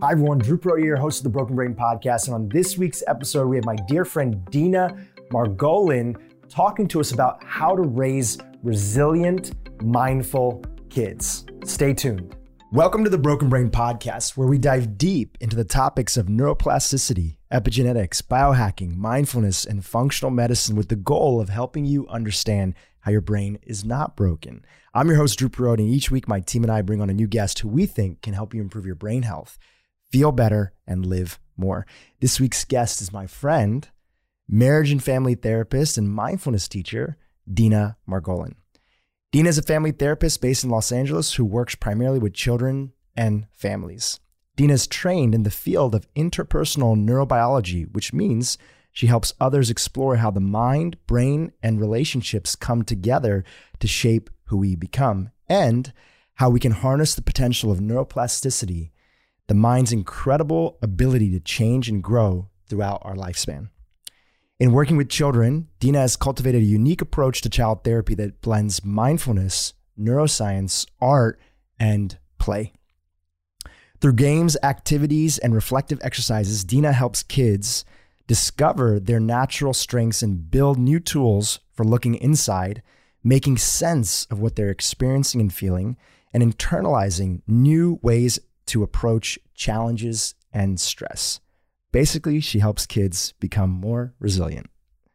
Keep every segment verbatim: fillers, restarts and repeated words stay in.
Hi everyone, Drew Perotti here, host of the Broken Brain Podcast. And on this week's episode, we have my dear friend Dina Margolin talking to us about how to raise resilient, mindful kids. Stay tuned. Welcome to the Broken Brain Podcast, where we dive deep into the topics of neuroplasticity, epigenetics, biohacking, mindfulness, and functional medicine with the goal of helping you understand how your brain is not broken. I'm your host, Drew Perotti, and each week my team and I bring on a new guest who we think can help you improve your brain health, feel better, and live more. This week's guest is my friend, marriage and family therapist and mindfulness teacher, Dina Margolin. Dina is a family therapist based in Los Angeles who works primarily with children and families. Dina is trained in the field of interpersonal neurobiology, which means she helps others explore how the mind, brain, and relationships come together to shape who we become, and how we can harness the potential of neuroplasticity, the mind's incredible ability to change and grow throughout our lifespan. In working with children, Dina has cultivated a unique approach to child therapy that blends mindfulness, neuroscience, art, and play. Through games, activities, and reflective exercises, Dina helps kids discover their natural strengths and build new tools for looking inside, making sense of what they're experiencing and feeling, and internalizing new ways to approach challenges and stress. Basically, she helps kids become more resilient.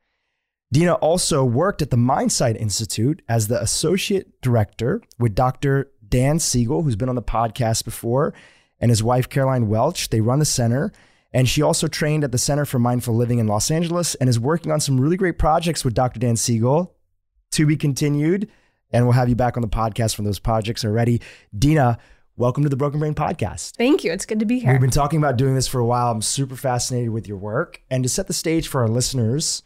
Dina also worked at the Mindsight Institute as the associate director with Doctor Dan Siegel, who's been on the podcast before, and his wife, Caroline Welch. They run the center. And she also trained at the Center for Mindful Living in Los Angeles and is working on some really great projects with Doctor Dan Siegel, to be continued. And we'll have you back on the podcast when those projects are ready. Dina, welcome to the Broken Brain Podcast. Thank you. It's good to be here. We've been talking about doing this for a while. I'm super fascinated with your work. And to set the stage for our listeners,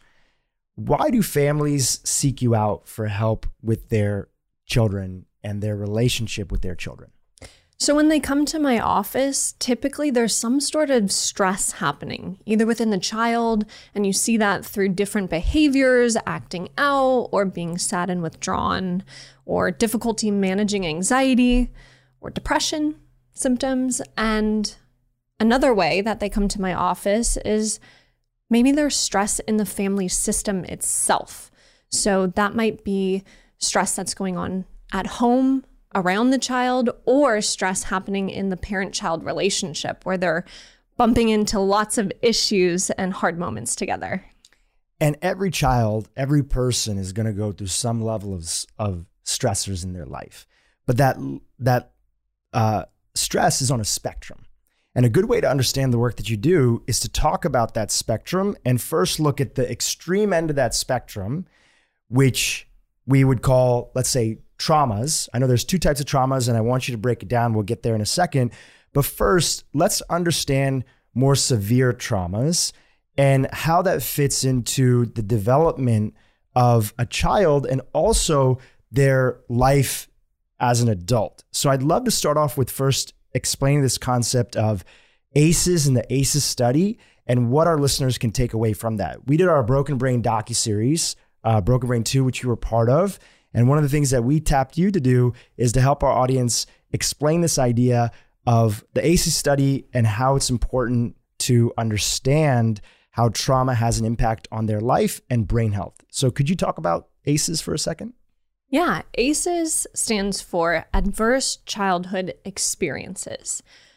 why do families seek you out for help with their children and their relationship with their children? So when they come to my office, typically there's some sort of stress happening, either within the child, and you see that through different behaviors, acting out, or being sad and withdrawn, or difficulty managing anxiety, or depression symptoms. And another way that they come to my office is maybe there's stress in the family system itself. So that might be stress that's going on at home, around the child, or stress happening in the parent-child relationship where they're bumping into lots of issues and hard moments together. And every child, every person is going to go through some level of, of stressors in their life. But that, that uh, stress is on a spectrum. And a good way to understand the work that you do is to talk about that spectrum and first look at the extreme end of that spectrum, which we would call, let's say, traumas. I know there's two types of traumas, and I want you to break it down. We'll get there in a second. But first, let's understand more severe traumas and how that fits into the development of a child and also their life as an adult. So I'd love to start off with first explaining this concept of A C Es and the A C Es study and what our listeners can take away from that. We did our Broken Brain docuseries, uh, Broken Brain two, which you were part of. And one of the things that we tapped you to do is to help our audience explain this idea of the A C Es study and how it's important to understand how trauma has an impact on their life and brain health. So could you talk about A C Es for a second? Yeah, A C Es stands for Adverse Childhood Experiences.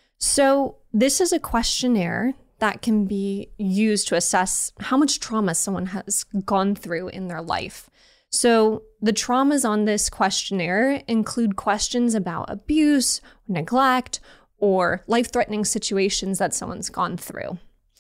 So this is a questionnaire that can be used to assess how much trauma someone has gone through in their life. So the traumas on this questionnaire include questions about abuse, neglect, or life-threatening situations that someone's gone through.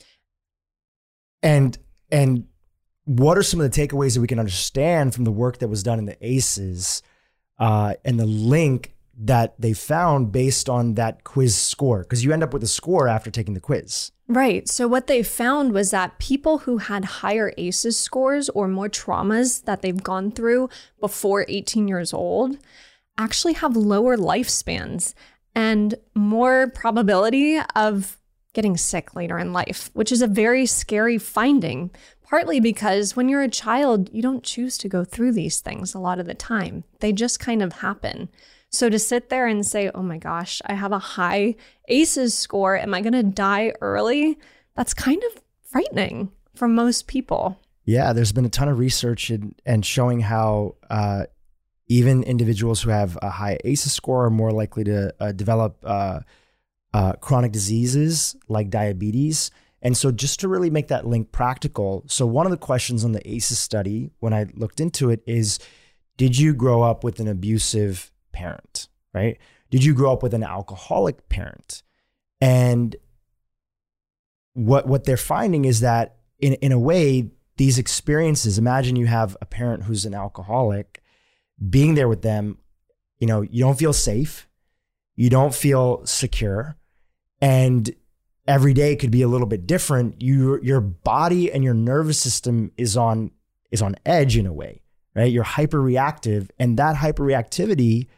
And and what are some of the takeaways that we can understand from the work that was done in the A C Es uh, and the link that they found based on that quiz score? Because you end up with a score after taking the quiz. Right. So what they found was that people who had higher A C Es scores or more traumas that they've gone through before eighteen years old actually have lower lifespans and more probability of getting sick later in life, which is a very scary finding, partly because when you're a child, you don't choose to go through these things a lot of the time. They just kind of happen. So to sit there and say, oh my gosh, I have a high A C Es score. Am I going to die early? That's kind of frightening for most people. Yeah, there's been a ton of research in, and showing how uh, even individuals who have a high A C Es score are more likely to uh, develop uh, uh, chronic diseases like diabetes. And so just to really make that link practical, so one of the questions on the A C Es study, when I looked into it, is, did you grow up with an abusive parent, right? Did you grow up with an alcoholic parent? And what what they're finding is that in, in a way, these experiences, imagine you have a parent who's an alcoholic, being there with them, you know, you don't feel safe, you don't feel secure, and every day could be a little bit different. You, your body and your nervous system is on is on edge in a way, right? You're hyperreactive, and that hyperreactivity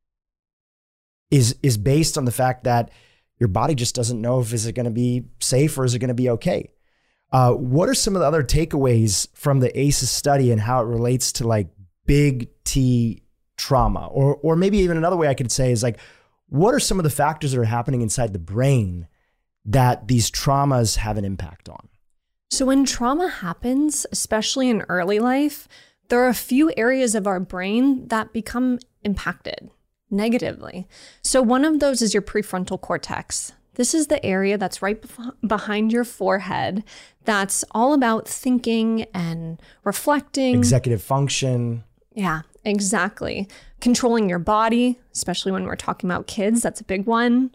is is based on the fact that your body just doesn't know if is it going to be safe or is it going to be okay. Uh, what are some of the other takeaways from the A C Es study and how it relates to like big T trauma? Or or maybe even another way I could say is like, what are some of the factors that are happening inside the brain that these traumas have an impact on? So when trauma happens, especially in early life, there are a few areas of our brain that become impacted negatively. So one of those is your prefrontal cortex. This is the area that's right bef- behind your forehead that's all about thinking and reflecting. Executive function. Yeah, exactly. Controlling your body, especially when we're talking about kids, that's a big one.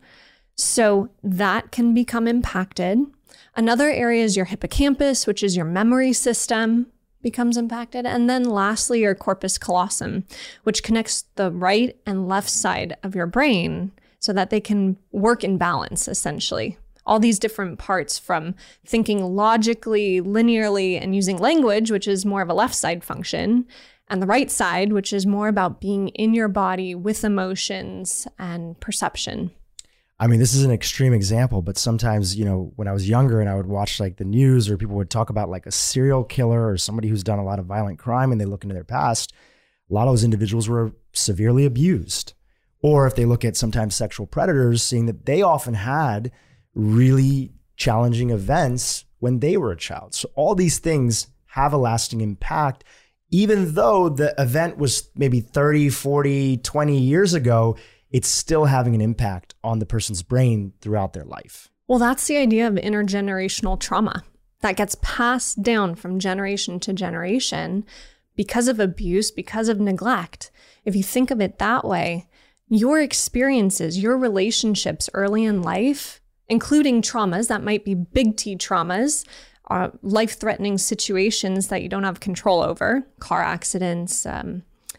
So that can become impacted. Another area is your hippocampus, which is your memory system, becomes impacted. And then lastly, your corpus callosum, which connects the right and left side of your brain so that they can work in balance, essentially. All these different parts, from thinking logically, linearly, and using language, which is more of a left side function, and the right side, which is more about being in your body with emotions and perception. I mean, this is an extreme example, but sometimes, you know, when I was younger and I would watch like the news, or people would talk about like a serial killer or somebody who's done a lot of violent crime, and they look into their past, a lot of those individuals were severely abused. Or if they look at sometimes sexual predators, seeing that they often had really challenging events when they were a child. So all these things have a lasting impact, even though the event was maybe thirty, forty, twenty years ago. It's still having an impact on the person's brain throughout their life. Well, that's the idea of intergenerational trauma that gets passed down from generation to generation because of abuse, because of neglect. If you think of it that way, your experiences, your relationships early in life, including traumas that might be big T traumas, uh, life-threatening situations that you don't have control over, car accidents, um,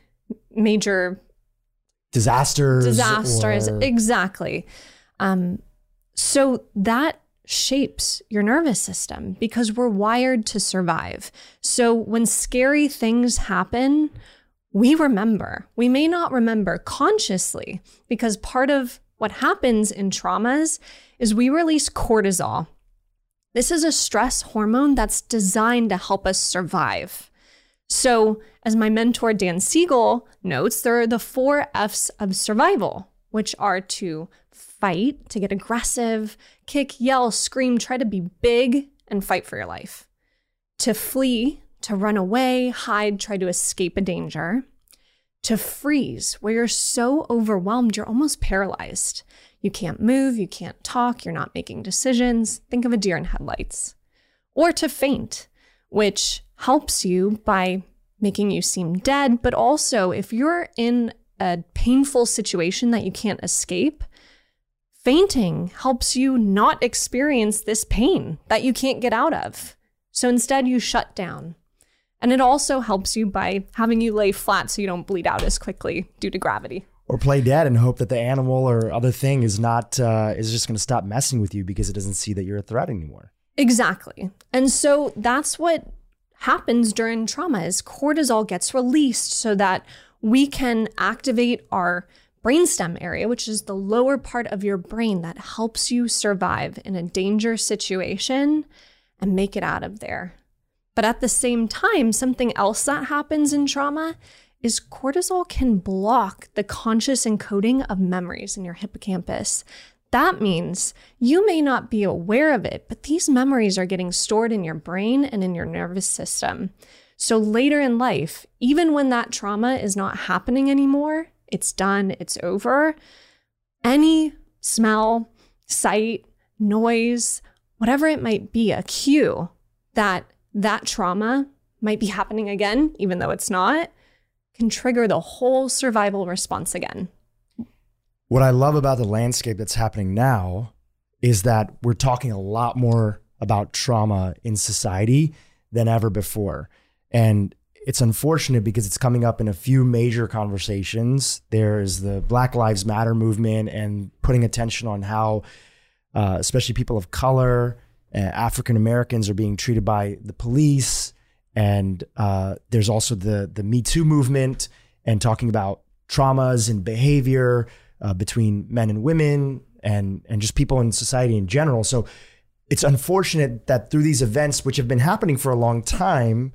major Disasters. Disasters, or... exactly. Um, so that shapes your nervous system because we're wired to survive. So when scary things happen, we remember. We may not remember consciously, because part of what happens in traumas is we release cortisol. This is a stress hormone that's designed to help us survive. So as my mentor, Dan Siegel, notes, there are the four F's of survival, which are to fight, to get aggressive, kick, yell, scream, try to be big and fight for your life. To flee, to run away, hide, try to escape a danger. To freeze, where you're so overwhelmed, you're almost paralyzed. You can't move, you can't talk, you're not making decisions. Think of a deer in headlights. Or to faint, which helps you by making you seem dead, but also if you're in a painful situation that you can't escape, fainting helps you not experience this pain that you can't get out of. So instead you shut down. And it also helps you by having you lay flat so you don't bleed out as quickly due to gravity. Or play dead and hope that the animal or other thing is not, uh, is just going to stop messing with you because it doesn't see that you're a threat anymore. Exactly. And so that's what happens during trauma is cortisol gets released so that we can activate our brainstem area, which is the lower part of your brain that helps you survive in a danger situation and make it out of there. But at the same time, something else that happens in trauma is cortisol can block the conscious encoding of memories in your hippocampus. That means you may not be aware of it, but these memories are getting stored in your brain and in your nervous system. So later in life, even when that trauma is not happening anymore, it's done, it's over, any smell, sight, noise, whatever it might be, a cue that that trauma might be happening again, even though it's not, can trigger the whole survival response again. What I love about the landscape that's happening now is that we're talking a lot more about trauma in society than ever before. And it's unfortunate because it's coming up in a few major conversations. There's the Black Lives Matter movement and putting attention on how, uh, especially people of color, uh, African Americans are being treated by the police. And uh, there's also the the Me Too movement and talking about traumas and behavior uh, between men and women and, and just people in society in general. So it's unfortunate that through these events, which have been happening for a long time,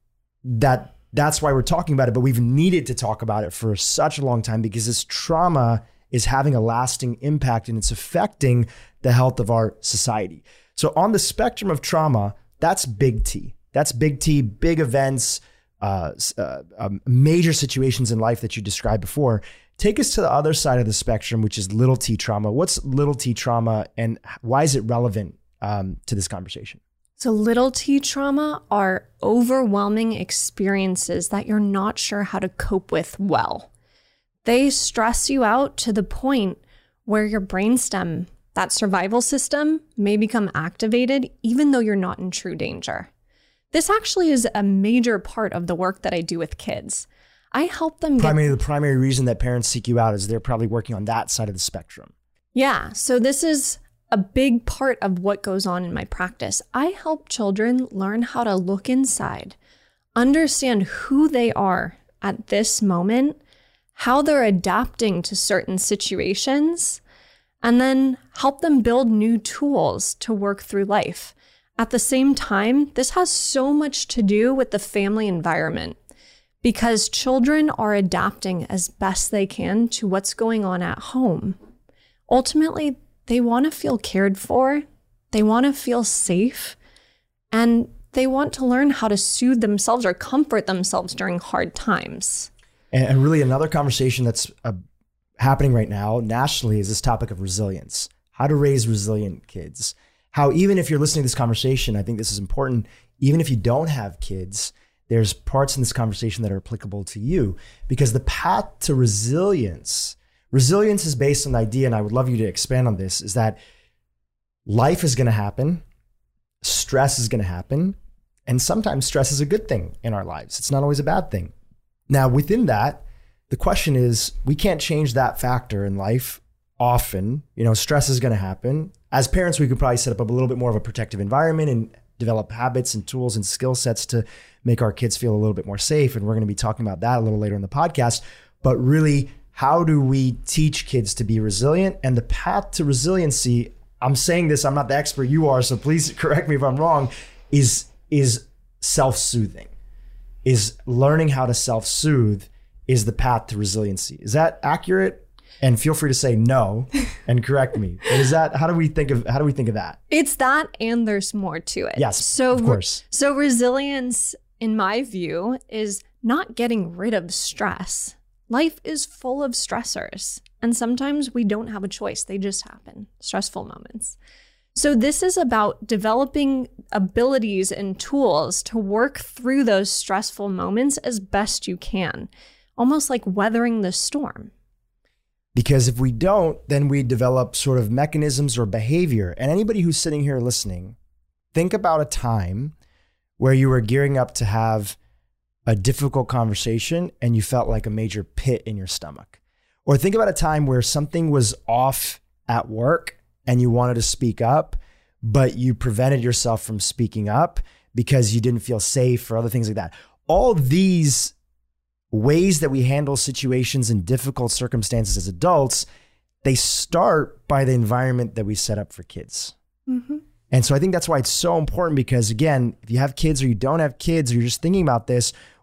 that that's why we're talking about it. But we've needed to talk about it for such a long time because this trauma is having a lasting impact and it's affecting the health of our society. So on the spectrum of trauma, that's big T. That's big T, big events, uh, uh, um, major situations in life that you described before. Take us to the other side of the spectrum, which is little T trauma. What's little T trauma and why is it relevant um, to this conversation? So little T trauma are overwhelming experiences that you're not sure how to cope with well. They stress you out to the point where your brainstem, that survival system, may become activated even though you're not in true danger. This actually is a major part of the work that I do with kids. I help them get... Primary, the primary reason that parents seek you out is they're probably working on that side of the spectrum. Yeah, so this is a big part of what goes on in my practice. I help children learn how to look inside, understand who they are at this moment, how they're adapting to certain situations, and then help them build new tools to work through life. At the same time, this has so much to do with the family environment because children are adapting as best they can to what's going on at home. Ultimately, they want to feel cared for, they want to feel safe, and they want to learn how to soothe themselves or comfort themselves during hard times. And really another conversation that's uh, happening right now nationally is this topic of resilience, how to raise resilient kids. How even if you're listening to this conversation, I think this is important, even if you don't have kids, there's parts in this conversation that are applicable to you because the path to resilience, resilience is based on the idea, and I would love you to expand on this, is that life is going to happen, stress is going to happen, and sometimes stress is a good thing in our lives. It's not always a bad thing. Now, within that, the question is, we can't change that factor in life often. You know, stress is going to happen. As parents, we could probably set up a little bit more of a protective environment and develop habits and tools and skill sets to make our kids feel a little bit more safe. And we're going to be talking about that a little later in the podcast. But really, how do we teach kids to be resilient? And the path to resiliency, I'm saying this, I'm not the expert, you are, so please correct me if I'm wrong, is, is self-soothing, is learning how to self-soothe is the path to resiliency. Is that accurate? And feel free to say no and correct me. But is that, how do we think of, how do we think of that? It's that, and there's more to it. Yes, so, of course. So resilience, in my view, is not getting rid of stress. Life is full of stressors, and sometimes we don't have a choice. They just happen, stressful moments. So this is about developing abilities and tools to work through those stressful moments as best you can, almost like weathering the storm. Because if we don't, then we develop sort of mechanisms or behavior. And anybody who's sitting here listening, think about a time where you were gearing up to have a difficult conversation and you felt like a major pit in your stomach. Or think about a time where something was off at work and you wanted to speak up, but you prevented yourself from speaking up because you didn't feel safe or other things like that. All these ways that we handle situations in difficult circumstances as adults, they start by the environment that we set up for kids. Mm-hmm. And so I think that's why it's so important because, again, if you have kids or you don't have kids or you're just thinking about this,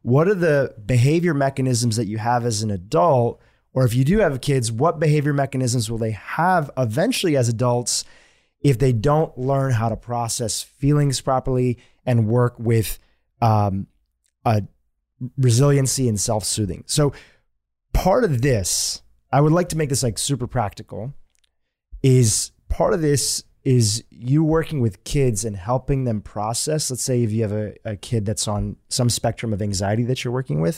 what are the behavior mechanisms that you have as an adult? Or if you do have kids, what behavior mechanisms will they have eventually as adults if they don't learn how to process feelings properly and work with um, a resiliency and self-soothing? So part of this, I would like to make this like super practical, is part of this is you working with kids and helping them process. Let's say if you have a, a kid that's on some spectrum of anxiety that you're working with,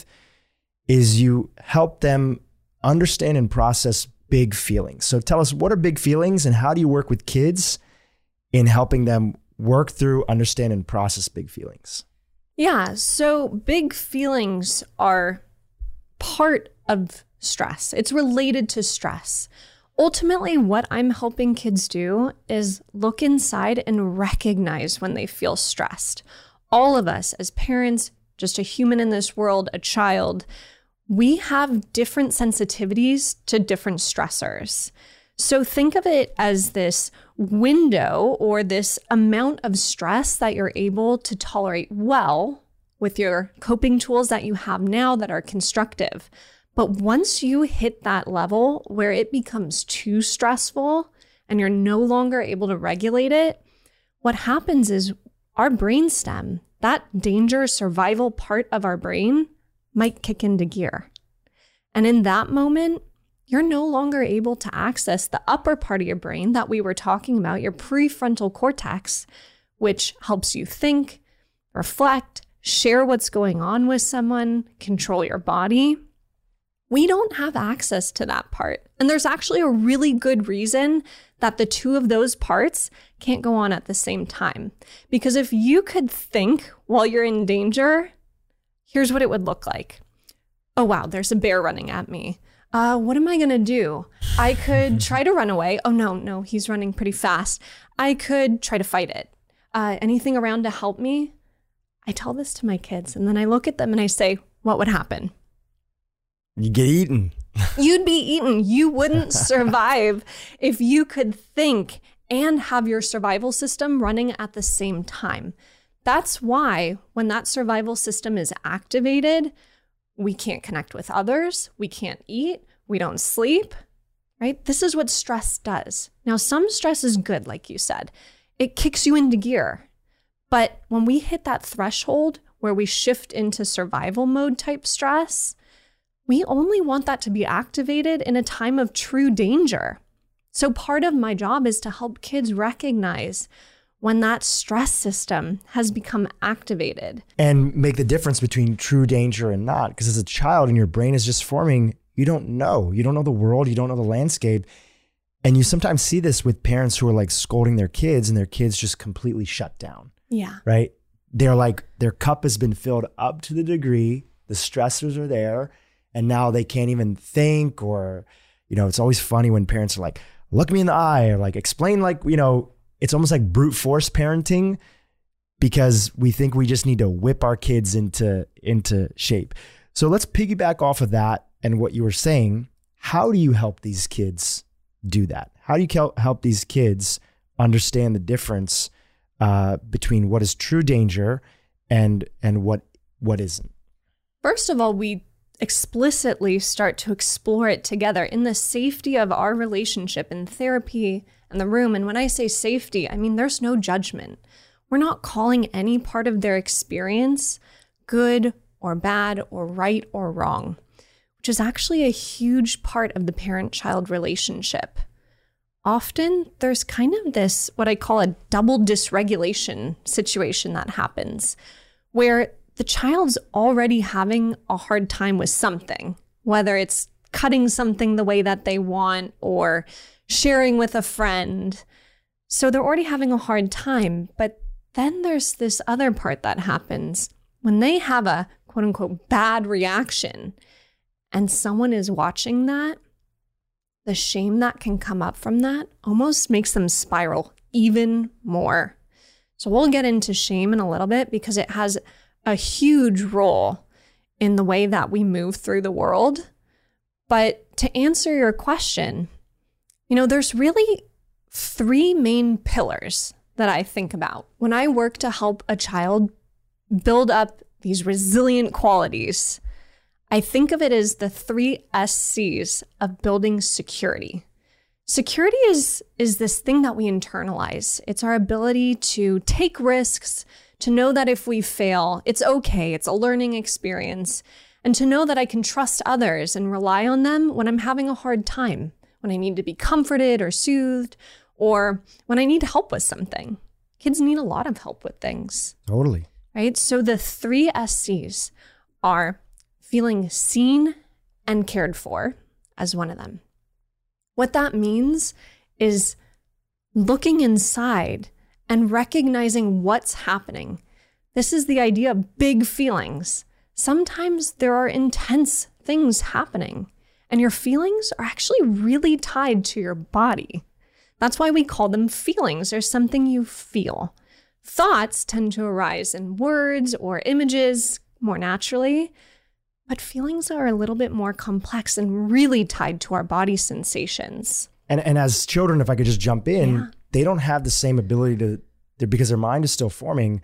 is you help them understand and process big feelings. So tell us, what are big feelings and how do you work with kids in helping them work through, understand, and process big feelings? Yeah, so big feelings are part of stress. It's related to stress. Ultimately, what I'm helping kids do is look inside and recognize when they feel stressed. All of us as parents, just a human in this world, a child, we have different sensitivities to different stressors. So think of it as this window or this amount of stress that you're able to tolerate well with your coping tools that you have now that are constructive. But once you hit that level where it becomes too stressful and you're no longer able to regulate it, what happens is our brainstem, that danger survival part of our brain, might kick into gear. And in that moment, you're no longer able to access the upper part of your brain that we were talking about, your prefrontal cortex, which helps you think, reflect, share what's going on with someone, control your body. We don't have access to that part. And there's actually a really good reason that the two of those parts can't go on at the same time. Because if you could think while you're in danger, here's what it would look like. Oh, wow, there's a bear running at me. Uh, what am I going to do? I could try to run away. Oh, no, no, he's running pretty fast. I could try to fight it. Uh, anything around to help me? I tell this to my kids, and then I look at them and I say, what would happen? You get eaten. You'd be eaten. You wouldn't survive if you could think and have your survival system running at the same time. That's why when that survival system is activated, we can't connect with others, we can't eat, we don't sleep, right? This is what stress does. Now, some stress is good, like you said. It kicks you into gear. But when we hit that threshold where we shift into survival mode type stress, we only want that to be activated in a time of true danger. So part of my job is to help kids recognize when that stress system has become activated. And make the difference between true danger and not. Because as a child and your brain is just forming, you don't know. You don't know the world. You don't know the landscape. And you sometimes see this with parents who are like scolding their kids and their kids just completely shut down. Yeah. Right? They're like, their cup has been filled up to the degree, the stressors are there, and now they can't even think. Or, you know, it's always funny when parents are like, look me in the eye, or like explain, like, you know, it's almost like brute force parenting, because we think we just need to whip our kids into, into shape. So let's piggyback off of that and what you were saying. How do you help these kids do that? How do you help these kids understand the difference uh, between what is true danger and and what what isn't? First of all, we explicitly start to explore it together in the safety of our relationship in therapy and the room. And when I say safety, I mean there's no judgment. We're not calling any part of their experience good or bad or right or wrong, which is actually a huge part of the parent-child relationship. Often there's kind of this, what I call a double dysregulation situation that happens, where the child's already having a hard time with something, whether it's cutting something the way that they want or sharing with a friend. So they're already having a hard time. But then there's this other part that happens when they have a quote unquote bad reaction and someone is watching that. The shame that can come up from that almost makes them spiral even more. So we'll get into shame in a little bit because it has a huge role in the way that we move through the world. But to answer your question, you know, there's really three main pillars that I think about when I work to help a child build up these resilient qualities, I think of it as the three S C's of building security. Security is, is this thing that we internalize. It's our ability to take risks, to know that if we fail, it's okay, it's a learning experience, and to know that I can trust others and rely on them when I'm having a hard time, when I need to be comforted or soothed, or when I need help with something. Kids need a lot of help with things. Totally. Right? So the three S C's are feeling seen and cared for as one of them. What that means is looking inside and recognizing what's happening. This is the idea of big feelings. Sometimes there are intense things happening, and your feelings are actually really tied to your body. That's why we call them feelings. There's something you feel. Thoughts tend to arise in words or images more naturally, but feelings are a little bit more complex and really tied to our body sensations. And and as children, if I could just jump in, Yeah. they don't have the same ability to, because their mind is still forming,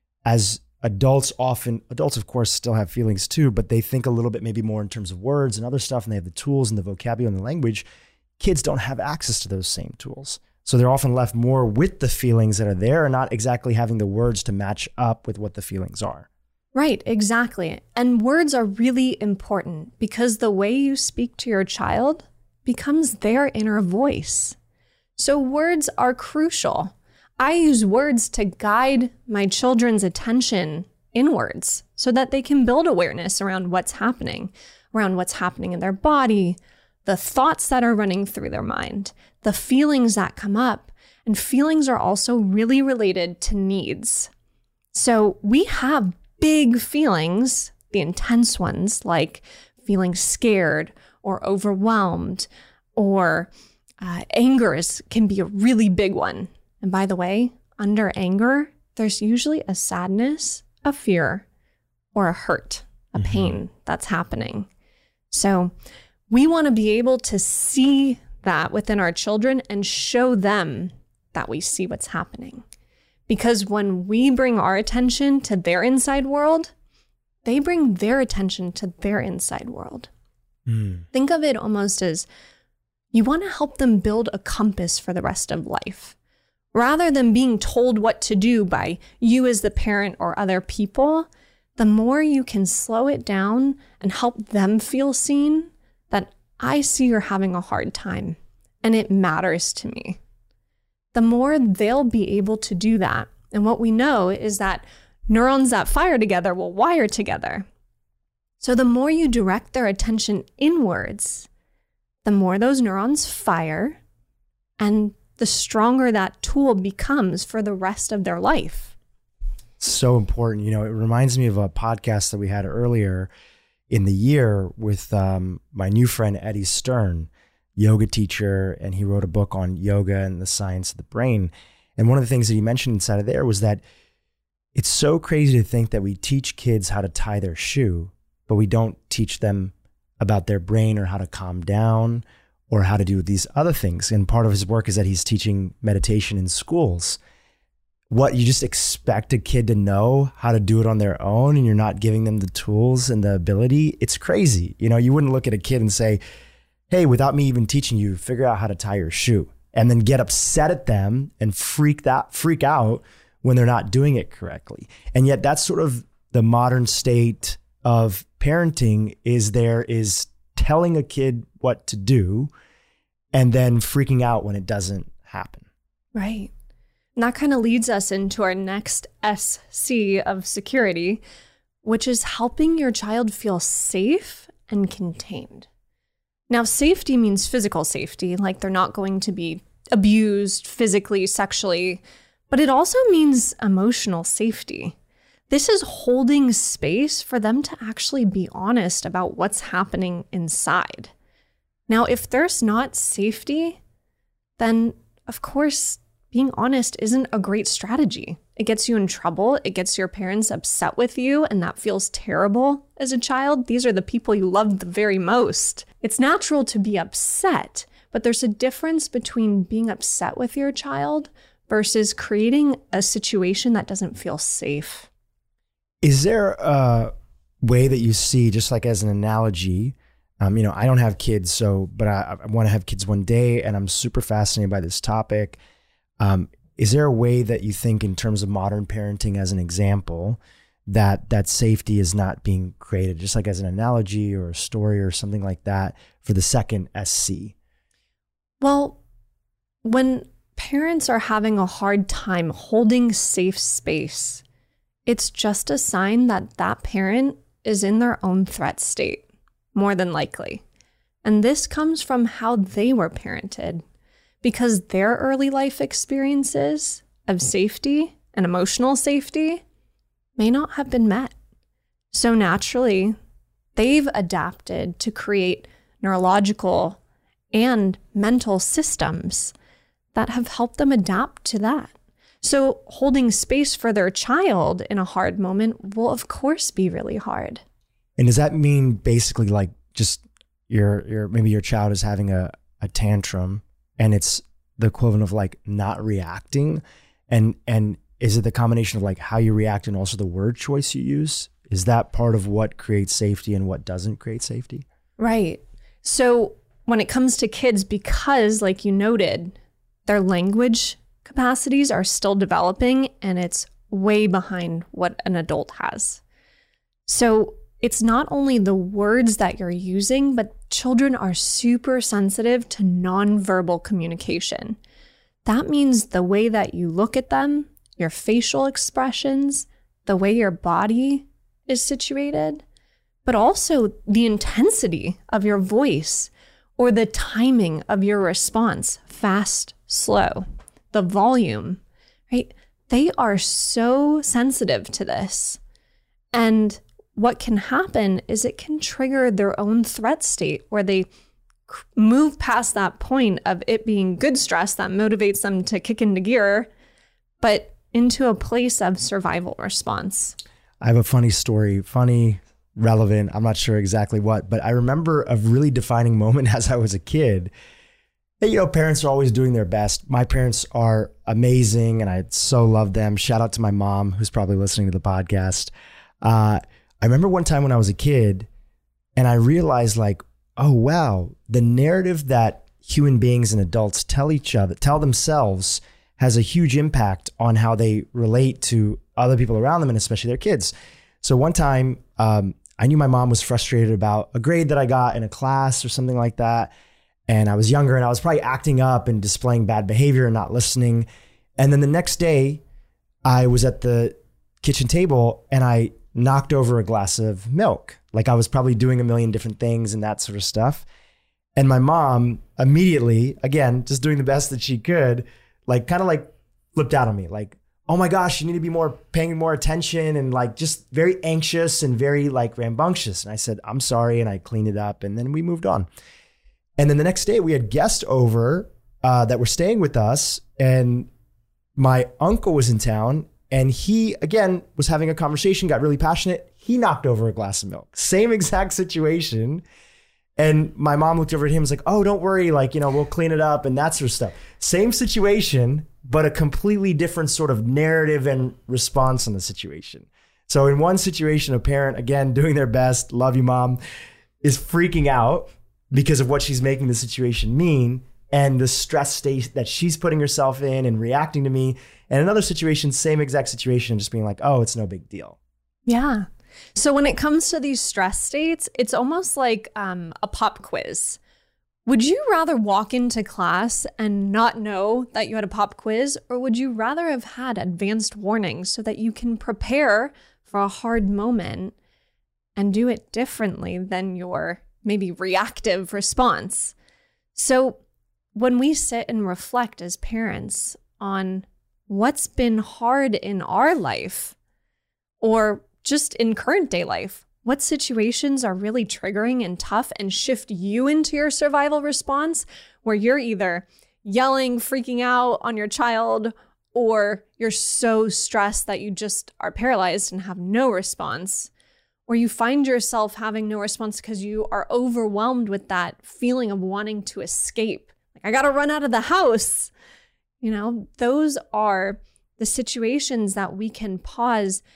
as adults often, adults of course still have feelings too, but they think a little bit maybe more in terms of words and other stuff, and they have the tools and the vocabulary and the language. Kids don't have access to those same tools. So they're often left more with the feelings that are there and not exactly having the words to match up with what the feelings are. Right, exactly. And words are really important because the way you speak to your child becomes their inner voice. So words are crucial. I use words to guide my children's attention inwards so that they can build awareness around what's happening, around what's happening in their body, the thoughts that are running through their mind, the feelings that come up. And feelings are also really related to needs. So we have big feelings, the intense ones, like feeling scared or overwhelmed, or uh, anger is, can be a really big one. And by the way, under anger, there's usually a sadness, a fear, or a hurt, a Mm-hmm. pain that's happening. So we want to be able to see that within our children and show them that we see what's happening. Because when we bring our attention to their inside world, they bring their attention to their inside world. Mm. Think of it almost as you want to help them build a compass for the rest of life. Rather than being told what to do by you as the parent or other people, the more you can slow it down and help them feel seen, that I see you're having a hard time and it matters to me, the more they'll be able to do that. And what we know is that neurons that fire together will wire together. So the more you direct their attention inwards, the more those neurons fire and the stronger that tool becomes for the rest of their life. So important. You know, it reminds me of a podcast that we had earlier in the year with um, my new friend, Eddie Stern, yoga teacher, and he wrote a book on yoga and the science of the brain. And one of the things that he mentioned inside of there was that it's so crazy to think that we teach kids how to tie their shoe, but we don't teach them about their brain or how to calm down or how to do these other things. And part of his work is that he's teaching meditation in schools. What, you just expect a kid to know how to do it on their own and you're not giving them the tools and the ability? It's crazy. You know, you wouldn't look at a kid and say, hey, without me even teaching you, figure out how to tie your shoe, and then get upset at them and freak that freak out when they're not doing it correctly. And yet that's sort of the modern state of parenting, is there is telling a kid what to do and then freaking out when it doesn't happen. Right. And that kind of leads us into our next S C of security, which is helping your child feel safe and contained. Now, safety means physical safety, like they're not going to be abused physically, sexually, but it also means emotional safety. This is holding space for them to actually be honest about what's happening inside. Now, if there's not safety, then of course, being honest isn't a great strategy. It gets you in trouble. It gets your parents upset with you, and that feels terrible as a child. These are the people you love the very most. It's natural to be upset, but there's a difference between being upset with your child versus creating a situation that doesn't feel safe. Is there a way that you see, just like as an analogy, um, you know, I don't have kids, so, but I, I want to have kids one day, and I'm super fascinated by this topic. Um, is there a way that you think, in terms of modern parenting as an example, that that safety is not being created, just like as an analogy or a story or something like that for the second S C? Well, when parents are having a hard time holding safe space, it's just a sign that that parent is in their own threat state, more than likely. And this comes from how they were parented, because their early life experiences of safety and emotional safety may not have been met. So naturally, they've adapted to create neurological and mental systems that have helped them adapt to that. So holding space for their child in a hard moment will, of course, be really hard. And does that mean basically like just your your maybe your child is having a, a tantrum, and it's the equivalent of like not reacting? And and is it the combination of like how you react and also the word choice you use? Is that part of what creates safety and what doesn't create safety? Right. So when it comes to kids, because like you noted, their language capacities are still developing, and it's way behind what an adult has. So it's not only the words that you're using, but children are super sensitive to nonverbal communication. That means the way that you look at them, your facial expressions, the way your body is situated, but also the intensity of your voice or the timing of your response, fast, slow, the volume, right? They are so sensitive to this. And what can happen is it can trigger their own threat state where they move past that point of it being good stress that motivates them to kick into gear, but into a place of survival response. I have a funny story, funny, relevant, I'm not sure exactly what, but I remember a really defining moment as I was a kid. You know, parents are always doing their best. My parents are amazing, and I so love them. Shout out to my mom, who's probably listening to the podcast. Uh, I remember one time when I was a kid, and I realized like, oh, wow, the narrative that human beings and adults tell each other, tell themselves, has a huge impact on how they relate to other people around them, and especially their kids. So one time, um, I knew my mom was frustrated about a grade that I got in a class or something like that. And I was younger, and I was probably acting up and displaying bad behavior and not listening. And then the next day, I was at the kitchen table and I knocked over a glass of milk. Like I was probably doing a million different things and that sort of stuff. And my mom immediately, again, just doing the best that she could, like kind of like flipped out on me. Like, oh my gosh, you need to be more paying more attention, and like just very anxious and very like rambunctious. And I said, I'm sorry. And I cleaned it up, and then we moved on. And then the next day we had guests over uh, that were staying with us, and my uncle was in town, and he, again, was having a conversation, got really passionate. He knocked over a glass of milk. Same exact situation. And my mom looked over at him and was like, oh, don't worry. Like, you know, we'll clean it up and that sort of stuff. Same situation, but a completely different sort of narrative and response on the situation. So in one situation, a parent, again, doing their best, love you, mom, is freaking out because of what she's making the situation mean and the stress state that she's putting herself in and reacting to me. And another situation, same exact situation, just being like, oh, it's no big deal. Yeah. So when it comes to these stress states, it's almost like um, a pop quiz. Would you rather walk into class and not know that you had a pop quiz, or would you rather have had advanced warnings so that you can prepare for a hard moment and do it differently than your maybe reactive response? So when we sit and reflect as parents on what's been hard in our life, or just in current day life, what situations are really triggering and tough and shift you into your survival response, where you're either yelling, freaking out on your child, or you're so stressed that you just are paralyzed and have no response, or you find yourself having no response because you are overwhelmed with that feeling of wanting to escape. Like, I got to run out of the house. You know, those are the situations that we can pause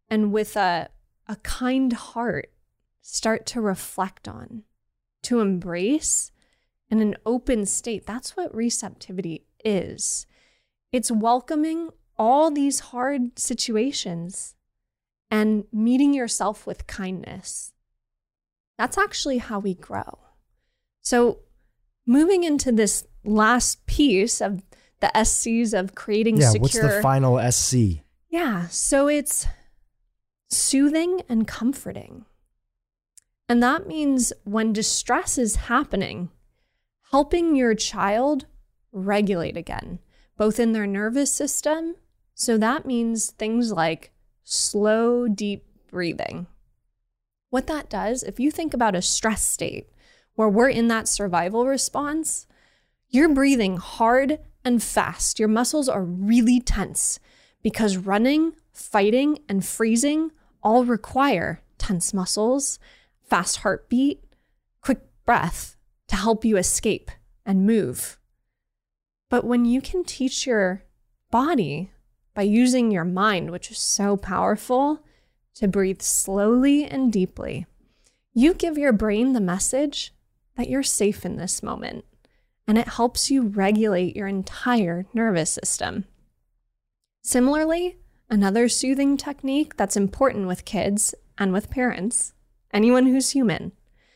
and with a, a kind heart, start to reflect on, to embrace in an open state. That's what receptivity is. It's welcoming all these hard situations and meeting yourself with kindness. That's actually how we grow. So moving into this last piece of the S Cs of creating yeah, secure. What's the final S C? Yeah, so it's soothing and comforting. And that means when distress is happening, helping your child regulate again, both in their nervous system. So that means things like slow, deep breathing. What that does, if you think about a stress state where we're in that survival response, you're breathing hard and fast. Your muscles are really tense because running, fighting, and freezing all require tense muscles, fast heartbeat, quick breath to help you escape and move. But when you can teach your body by using your mind, which is so powerful, to breathe slowly and deeply, you give your brain the message that you're safe in this moment, and it helps you regulate your entire nervous system. Similarly, another soothing technique that's important with kids and with parents, anyone who's human,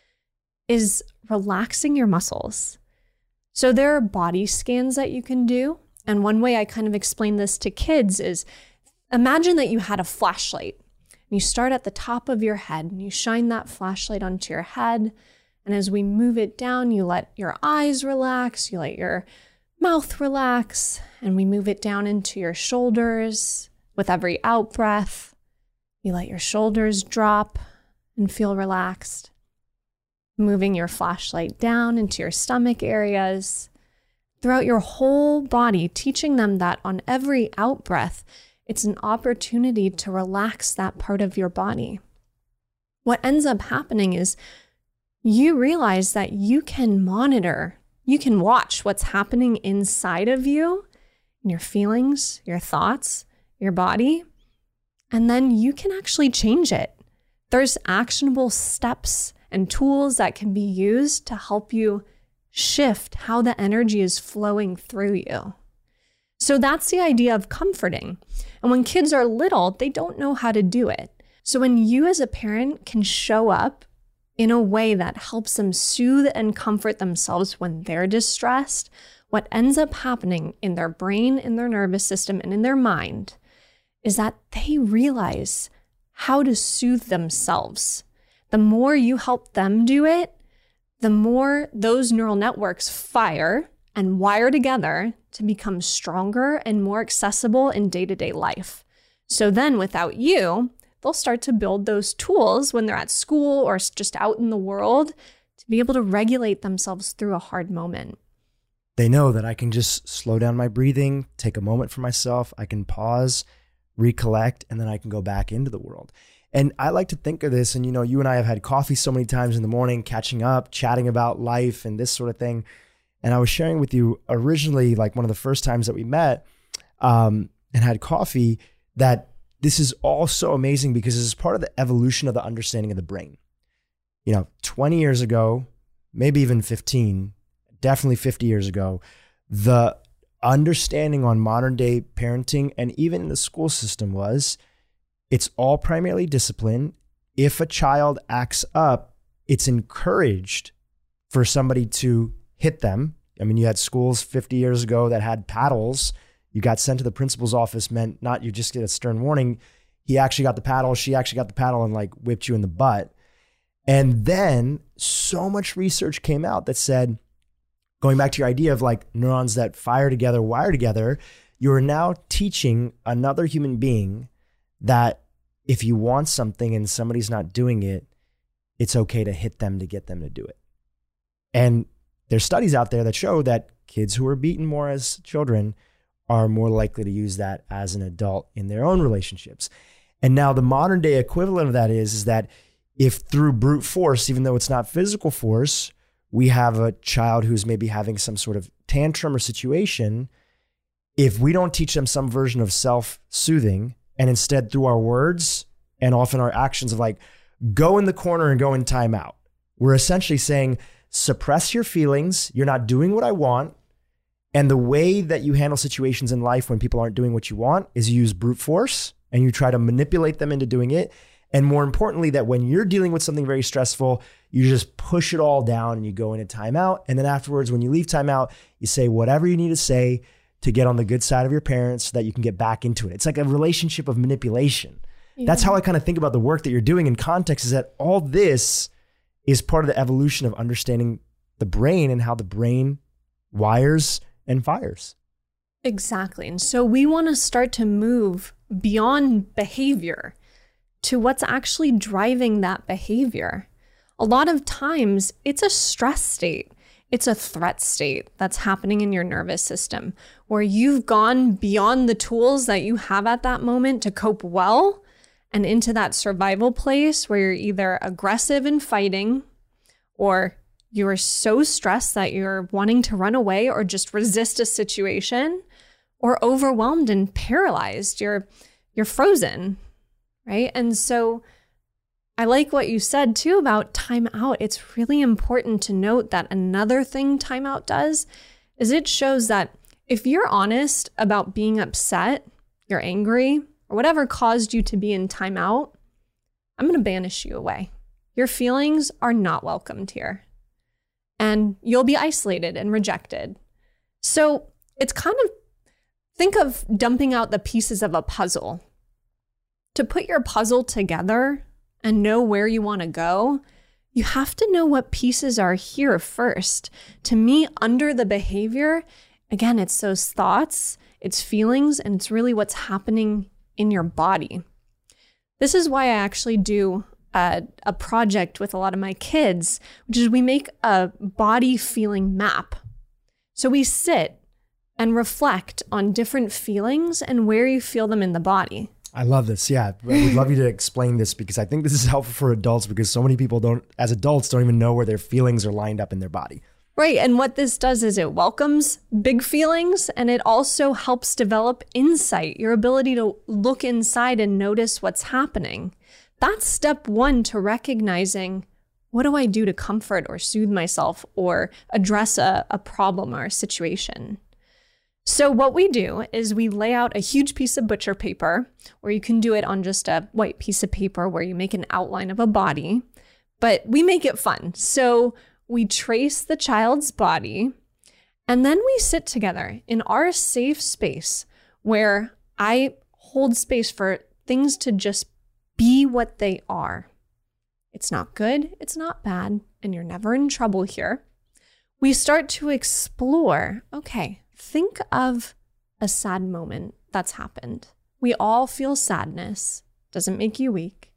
is relaxing your muscles. So there are body scans that you can do. And one way I kind of explain this to kids is imagine that you had a flashlight. And you start at the top of your head and you shine that flashlight onto your head. And as we move it down, you let your eyes relax, you let your mouth relax, and we move it down into your shoulders. With every out breath, you let your shoulders drop and feel relaxed. Moving your flashlight down into your stomach areas, throughout your whole body, teaching them that on every out breath, it's an opportunity to relax that part of your body. What ends up happening is you realize that you can monitor, you can watch what's happening inside of you, your feelings, your thoughts, your body, and then you can actually change it. There's actionable steps and tools that can be used to help you shift how the energy is flowing through you. So that's the idea of comforting. And when kids are little, they don't know how to do it. So when you as a parent can show up in a way that helps them soothe and comfort themselves when they're distressed, what ends up happening in their brain, in their nervous system, and in their mind is that they realize how to soothe themselves. The more you help them do it, the more those neural networks fire and wire together to become stronger and more accessible in day-to-day life. So then without you, they'll start to build those tools when they're at school or just out in the world to be able to regulate themselves through a hard moment. They know that I can just slow down my breathing, take a moment for myself. I can pause, recollect, and then I can go back into the world. And I like to think of this, and you know, you and I have had coffee so many times in the morning, catching up, chatting about life and this sort of thing. And I was sharing with you originally, like one of the first times that we met um, and had coffee, that this is all so amazing because this is part of the evolution of the understanding of the brain. You know, twenty years ago, maybe even fifteen, definitely fifty years ago, the understanding on modern day parenting and even in the school system was, it's all primarily discipline. If a child acts up, it's encouraged for somebody to hit them. I mean, you had schools fifty years ago that had paddles. You got sent to the principal's office, meant not you just get a stern warning. He actually got the paddle. She actually got the paddle and like whipped you in the butt. And then so much research came out that said, going back to your idea of like neurons that fire together, wire together, you are now teaching another human being that if you want something and somebody's not doing it, it's okay to hit them to get them to do it. And there's studies out there that show that kids who are beaten more as children are more likely to use that as an adult in their own relationships. And now the modern day equivalent of that is, is that if through brute force, even though it's not physical force, we have a child who's maybe having some sort of tantrum or situation, if we don't teach them some version of self-soothing, and instead through our words, and often our actions of like, go in the corner and go in timeout. We're essentially saying, suppress your feelings. You're not doing what I want. And the way that you handle situations in life when people aren't doing what you want is you use brute force and you try to manipulate them into doing it. And more importantly, that when you're dealing with something very stressful, you just push it all down and you go into timeout. And then afterwards, when you leave timeout, you say whatever you need to say to get on the good side of your parents so that you can get back into it. It's like a relationship of manipulation. Yeah. That's how I kind of think about the work that you're doing in context, is that all this is part of the evolution of understanding the brain and how the brain wires and fires. Exactly. And so we want to start to move beyond behavior to what's actually driving that behavior. A lot of times it's a stress state. It's a threat state that's happening in your nervous system where you've gone beyond the tools that you have at that moment to cope well and into that survival place where you're either aggressive and fighting, or you are so stressed that you're wanting to run away or just resist a situation, or overwhelmed and paralyzed. You're, you're frozen, right? And so I like what you said too about timeout. It's really important to note that another thing timeout does is it shows that if you're honest about being upset, you're angry, or whatever caused you to be in timeout, I'm going to banish you away. Your feelings are not welcomed here. And you'll be isolated and rejected. So it's kind of, think of dumping out the pieces of a puzzle. To put your puzzle together and know where you want to go, you have to know what pieces are here first. To me, under the behavior, again, it's those thoughts, it's feelings, and it's really what's happening in your body. This is why I actually do a, a project with a lot of my kids, which is we make a body feeling map. So we sit and reflect on different feelings and where you feel them in the body. I love this. Yeah. I would love you to explain this, because I think this is helpful for adults, because so many people don't, as adults, don't even know where their feelings are lined up in their body. Right. And what this does is it welcomes big feelings, and it also helps develop insight, your ability to look inside and notice what's happening. That's step one to recognizing, what do I do to comfort or soothe myself or address a, a problem or a situation? So what we do is we lay out a huge piece of butcher paper, or you can do it on just a white piece of paper where you make an outline of a body, but we make it fun. So we trace the child's body, and then we sit together in our safe space where I hold space for things to just be what they are. It's not good, it's not bad, and you're never in trouble here. We start to explore, okay, think of a sad moment that's happened. We all feel sadness. Doesn't make you weak.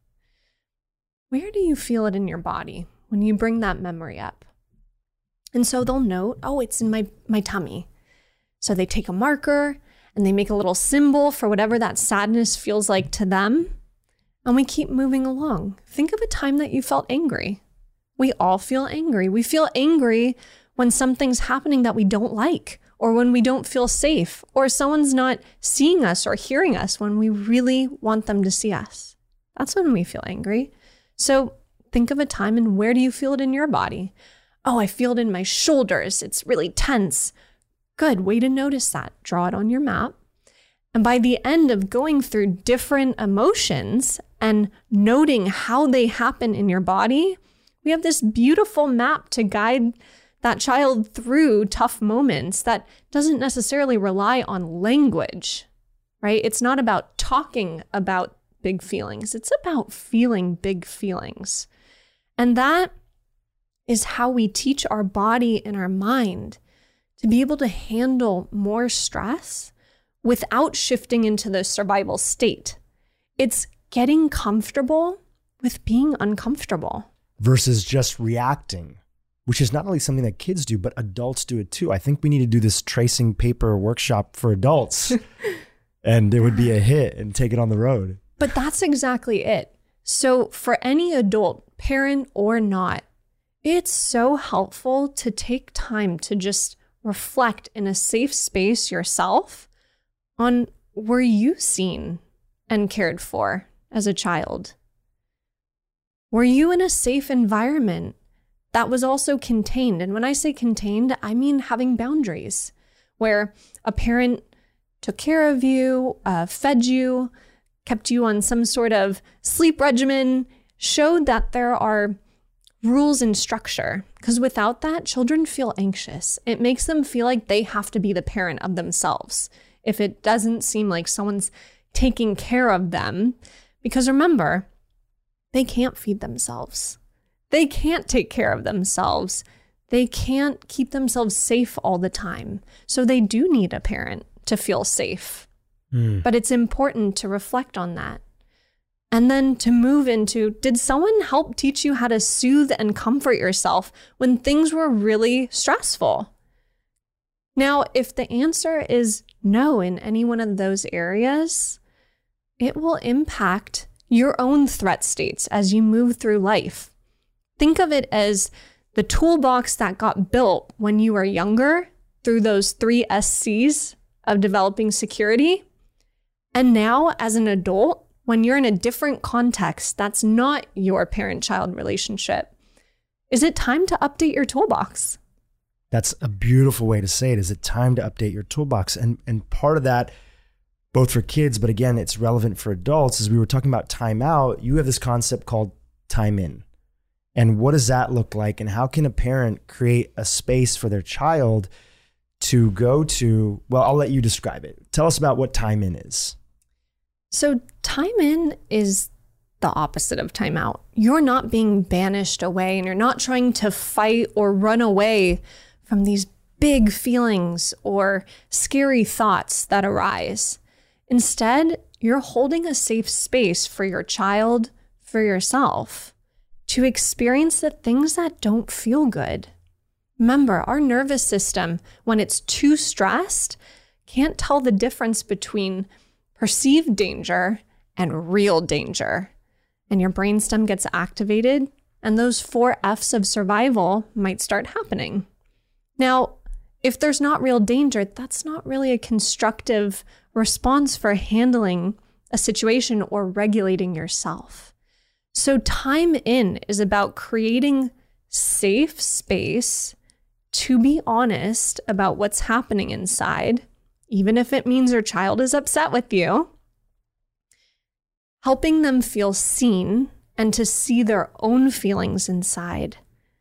Where do you feel it in your body when you bring that memory up? And so they'll note, oh, it's in my, my tummy. So they take a marker and they make a little symbol for whatever that sadness feels like to them. And we keep moving along. Think of a time that you felt angry. We all feel angry. We feel angry when something's happening that we don't like, or when we don't feel safe, or someone's not seeing us or hearing us when we really want them to see us. That's when we feel angry. So think of a time, and where do you feel it in your body? Oh, I feel it in my shoulders. It's really tense. Good, way to notice that. Draw it on your map. And by the end of going through different emotions and noting how they happen in your body, we have this beautiful map to guide that child through tough moments that doesn't necessarily rely on language, right? It's not about talking about big feelings. It's about feeling big feelings. And that is how we teach our body and our mind to be able to handle more stress without shifting into the survival state. It's getting comfortable with being uncomfortable. Versus just reacting, which is not only something that kids do, but adults do it too. I think we need to do this tracing paper workshop for adults and it would be a hit and take it on the road. But that's exactly it. So for any adult, parent or not, it's so helpful to take time to just reflect in a safe space yourself on, were you seen and cared for as a child? Were you in a safe environment that was also contained? And when I say contained, I mean having boundaries, where a parent took care of you, uh, fed you, kept you on some sort of sleep regimen, showed that there are rules and structure. Because without that, children feel anxious. It makes them feel like they have to be the parent of themselves if it doesn't seem like someone's taking care of them. Because remember, they can't feed themselves. They can't take care of themselves. They can't keep themselves safe all the time. So they do need a parent to feel safe. Mm. But it's important to reflect on that. And then to move into, did someone help teach you how to soothe and comfort yourself when things were really stressful? Now, if the answer is no in any one of those areas, it will impact your own threat states as you move through life. Think of it as the toolbox that got built when you were younger through those three S C's of developing security. And now as an adult, when you're in a different context that's not your parent-child relationship, is it time to update your toolbox? That's a beautiful way to say it. Is it time to update your toolbox? And and part of that, both for kids, but again, it's relevant for adults, as we were talking about time out, you have this concept called time in. And what does that look like? And how can a parent create a space for their child to go to? Well, I'll let you describe it. Tell us about what time in is. So time in is the opposite of time out. You're not being banished away, and you're not trying to fight or run away from these big feelings or scary thoughts that arise. Instead, you're holding a safe space for your child, for yourself, to experience the things that don't feel good. Remember, our nervous system, when it's too stressed, can't tell the difference between perceived danger and real danger. And your brainstem gets activated, and those four F's of survival might start happening. Now, if there's not real danger, that's not really a constructive response for handling a situation or regulating yourself. So time in is about creating safe space to be honest about what's happening inside, even if it means your child is upset with you, helping them feel seen and to see their own feelings inside,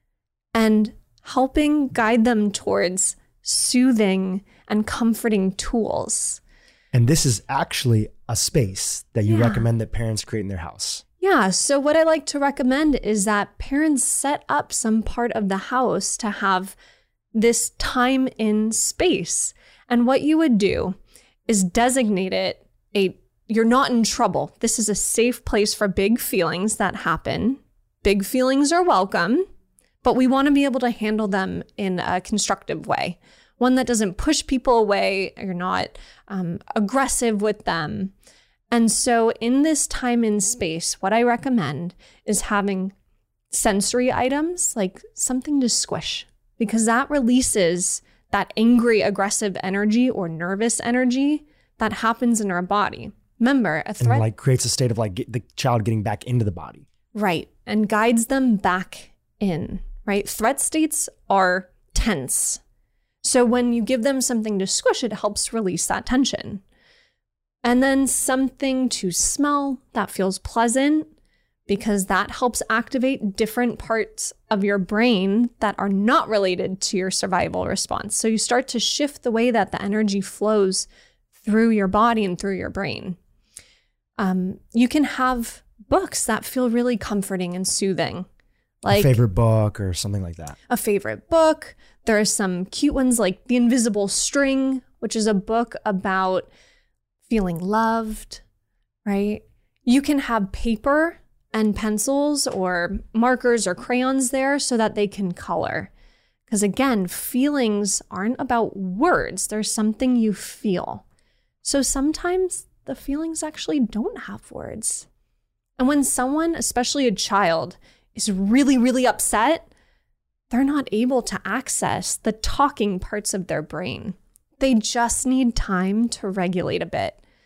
and helping guide them towards soothing and comforting tools. And this is actually a space that you yeah. recommend that parents create in their house. Yeah. So what I like to recommend is that parents set up some part of the house to have this time in space. And what you would do is designate it a, you're not in trouble. This is a safe place for big feelings that happen. Big feelings are welcome, but we want to be able to handle them in a constructive way. One that doesn't push people away. You're not um, aggressive with them. And so in this time in space, what I recommend is having sensory items, like something to squish, because that releases that angry, aggressive energy or nervous energy that happens in our body. Remember, a threat... And like creates a state of like get the child getting back into the body. Right. And guides them back in, right? Threat states are tense. So when you give them something to squish, it helps release that tension. And then something to smell that feels pleasant, because that helps activate different parts of your brain that are not related to your survival response. So you start to shift the way that the energy flows through your body and through your brain. Um, you can have books that feel really comforting and soothing. Like a favorite book or something like that. A favorite book. There are some cute ones like The Invisible String, which is a book about feeling loved, right? You can have paper and pencils or markers or crayons there so that they can color. Because again, feelings aren't about words. There's something you feel. So sometimes the feelings actually don't have words. And when someone, especially a child, is really, really upset, they're not able to access the talking parts of their brain. They just need time to regulate a bit.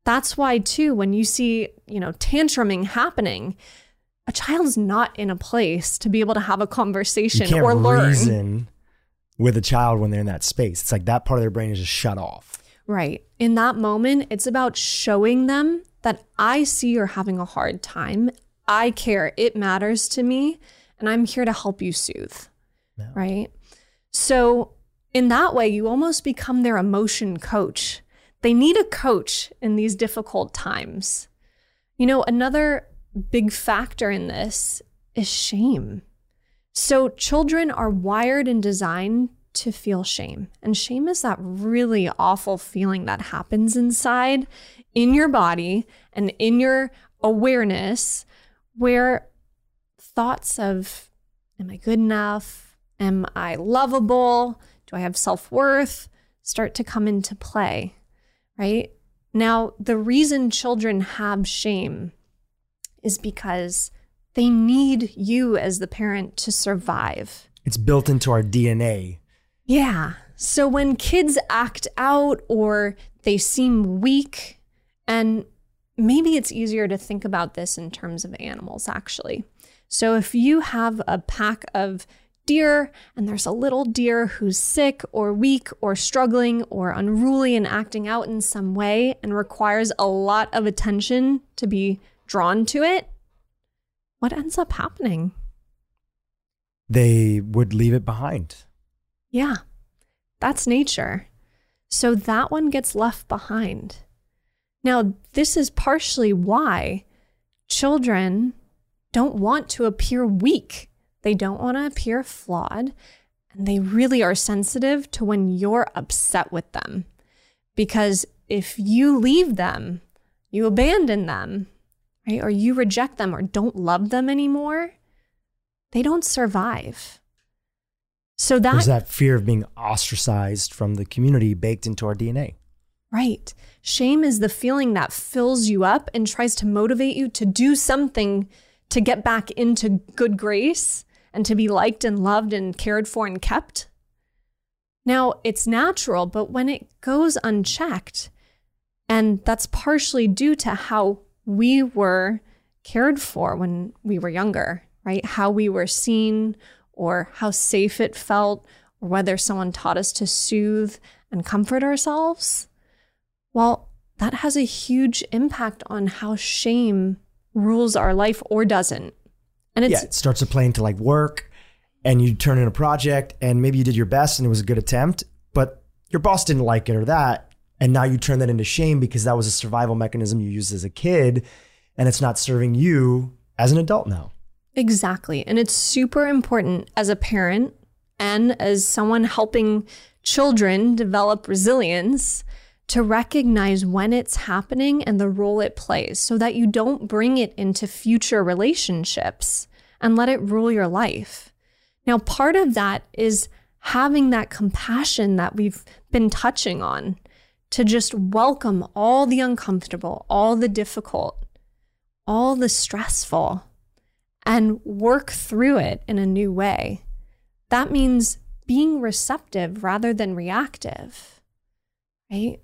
That's why too, when you see, you know, tantruming happening, a child's not in a place to be able to have a conversation you can't or learn. reason with a child when they're in that space. It's like that part of their brain is just shut off. Right. In that moment, it's about showing them that I see you're having a hard time. I care. It matters to me. And I'm here to help you soothe. Yeah. Right. So in that way, you almost become their emotion coach. They need a coach in these difficult times. You know, another big factor in this is shame. So children are wired and designed to feel shame. And shame is that really awful feeling that happens inside in your body and in your awareness, where thoughts of, am I good enough? Am I lovable? Do I have self-worth? Start to come into play, right? Now, the reason children have shame is because they need you as the parent to survive. It's built into our D N A. Yeah. So when kids act out or they seem weak, and maybe it's easier to think about this in terms of animals, actually. So if you have a pack of deer and there's a little deer who's sick or weak or struggling or unruly and acting out in some way and requires a lot of attention to be drawn to it, what ends up happening? They would leave it behind. Yeah, that's nature. So that one gets left behind. Now, this is partially why children don't want to appear weak. They don't want to appear flawed. And they really are sensitive to when you're upset with them. Because if you leave them, you abandon them, right? Or you reject them or don't love them anymore, they don't survive. So that, there's that fear of being ostracized from the community baked into our D N A. Right. Shame is the feeling that fills you up and tries to motivate you to do something to get back into good grace and to be liked and loved and cared for and kept. Now, it's natural, but when it goes unchecked, and that's partially due to how we were cared for when we were younger, right? How we were seen or how safe it felt, or whether someone taught us to soothe and comfort ourselves. Well, that has a huge impact on how shame rules our life or doesn't. And it's, yeah, it starts to play into like work, and you turn in a project and maybe you did your best and it was a good attempt, but your boss didn't like it or that. And now you turn that into shame because that was a survival mechanism you used as a kid, and it's not serving you as an adult now. Exactly. And it's super important as a parent and as someone helping children develop resilience to recognize when it's happening and the role it plays so that you don't bring it into future relationships and let it rule your life. Now, part of that is having that compassion that we've been touching on to just welcome all the uncomfortable, all the difficult, all the stressful, and work through it in a new way. That means being receptive rather than reactive, right?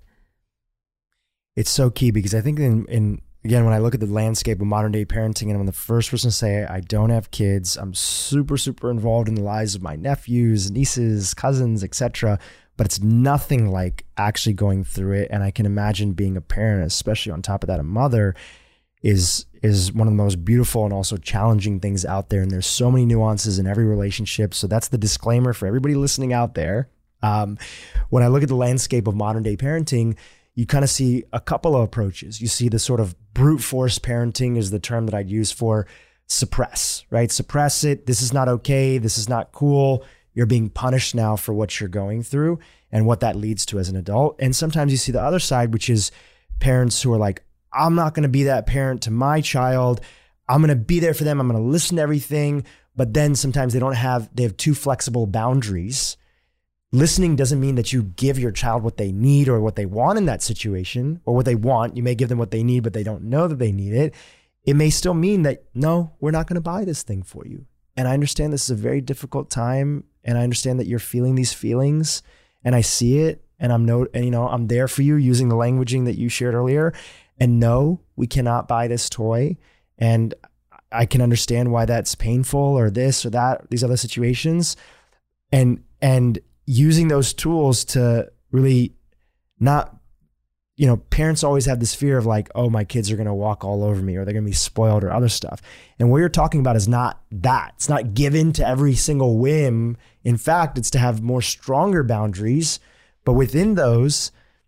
It's so key because I think in, in again, when I look at the landscape of modern day parenting, and I'm the first person to say, I don't have kids. I'm super, super involved in the lives of my nephews, nieces, cousins, et cetera. But it's nothing like actually going through it. And I can imagine being a parent, especially on top of that, a mother, is is one of the most beautiful and also challenging things out there. And there's so many nuances in every relationship. So that's the disclaimer for everybody listening out there. Um, when I look at the landscape of modern day parenting, you kind of see a couple of approaches. You see the sort of brute force parenting is the term that I'd use for suppress, right? Suppress it. This is not okay. This is not cool. You're being punished now for what you're going through and what that leads to as an adult. And sometimes you see the other side, which is parents who are like, I'm not going to be that parent to my child. I'm going to be there for them. I'm going to listen to everything. But then sometimes they don't have, they have too flexible boundaries. Listening doesn't mean that you give your child what they need or what they want in that situation or what they want. You may give them what they need, but they don't know that they need it. It may still mean that, no, we're not going to buy this thing for you. And I understand this is a very difficult time. And I understand that you're feeling these feelings, and I see it. And I'm no, and you know, I'm there for you using the languaging that you shared earlier. And no, we cannot buy this toy. And I can understand why that's painful, or this or that, these other situations. And, and using those tools to really not, you know, parents always have this fear of like, oh, my kids are going to walk all over me, or they're going to be spoiled, or other stuff. And what you're talking about is not that. It's not given to every single whim. In fact, it's to have more stronger boundaries, but within those,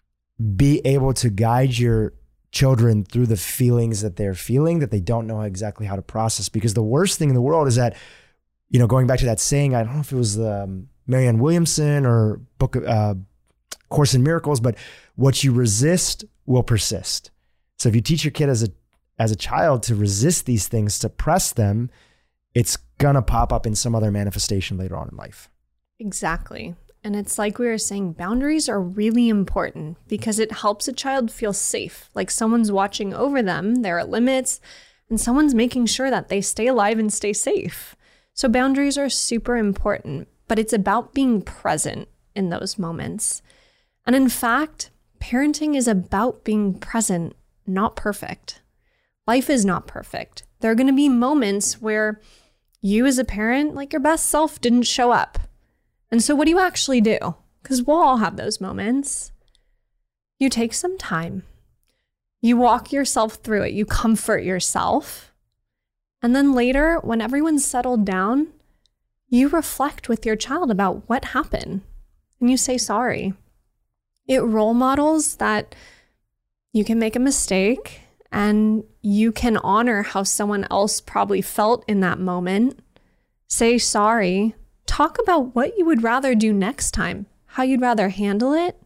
be able to guide your children through the feelings that they're feeling that they don't know exactly how to process. Because the worst thing in the world is that, you know, going back to that saying, I don't know if it was um, Marianne Williamson or book of, uh, Course in Miracles, but what you resist will persist. So if you teach your kid as a as a child to resist these things, to press them, it's gonna pop up in some other manifestation later on in life. Exactly. And it's like we were saying, boundaries are really important because it helps a child feel safe, like someone's watching over them, there are limits, and someone's making sure that they stay alive and stay safe. So boundaries are super important, but it's about being present in those moments. And in fact, parenting is about being present, not perfect. Life is not perfect. There are going to be moments where you as a parent, like your best self, didn't show up. And so what do you actually do? Because we'll all have those moments. You take some time. You walk yourself through it. You comfort yourself. And then later, when everyone's settled down, you reflect with your child about what happened. And you say sorry. It role models that you can make a mistake and you can honor how someone else probably felt in that moment. Say sorry. Talk about what you would rather do next time, how you'd rather handle it,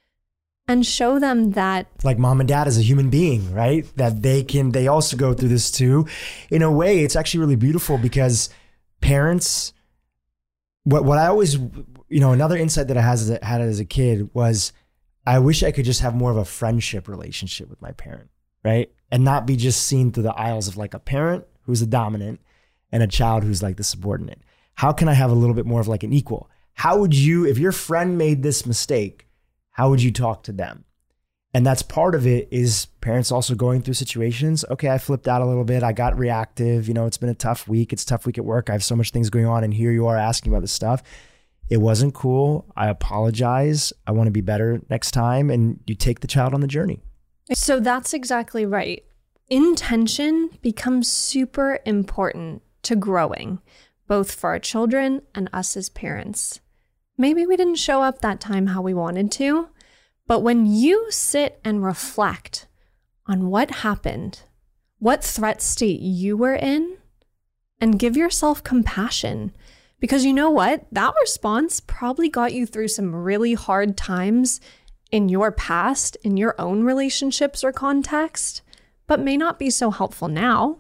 and show them that. Like mom and dad as a human being, right? That they can, they also go through this too. In a way, it's actually really beautiful because parents, what, what I always, you know, another insight that I has, had as a kid was, I wish I could just have more of a friendship relationship with my parent, right? And not be just seen through the aisles of like a parent who's the dominant and a child who's like the subordinate. How can I have a little bit more of like an equal? How would you, if your friend made this mistake, how would you talk to them? And that's part of it, is parents also going through situations. Okay, I flipped out a little bit. I got reactive. You know, it's been a tough week. It's a tough week at work. I have so much things going on. And here you are asking about this stuff. It wasn't cool. I apologize. I want to be better next time. And you take the child on the journey. So that's exactly right. Intention becomes super important to growing, both for our children and us as parents. Maybe we didn't show up that time how we wanted to, but when you sit and reflect on what happened, what threat state you were in, and give yourself compassion, because you know what? That response probably got you through some really hard times in your past, in your own relationships or context, but may not be so helpful now.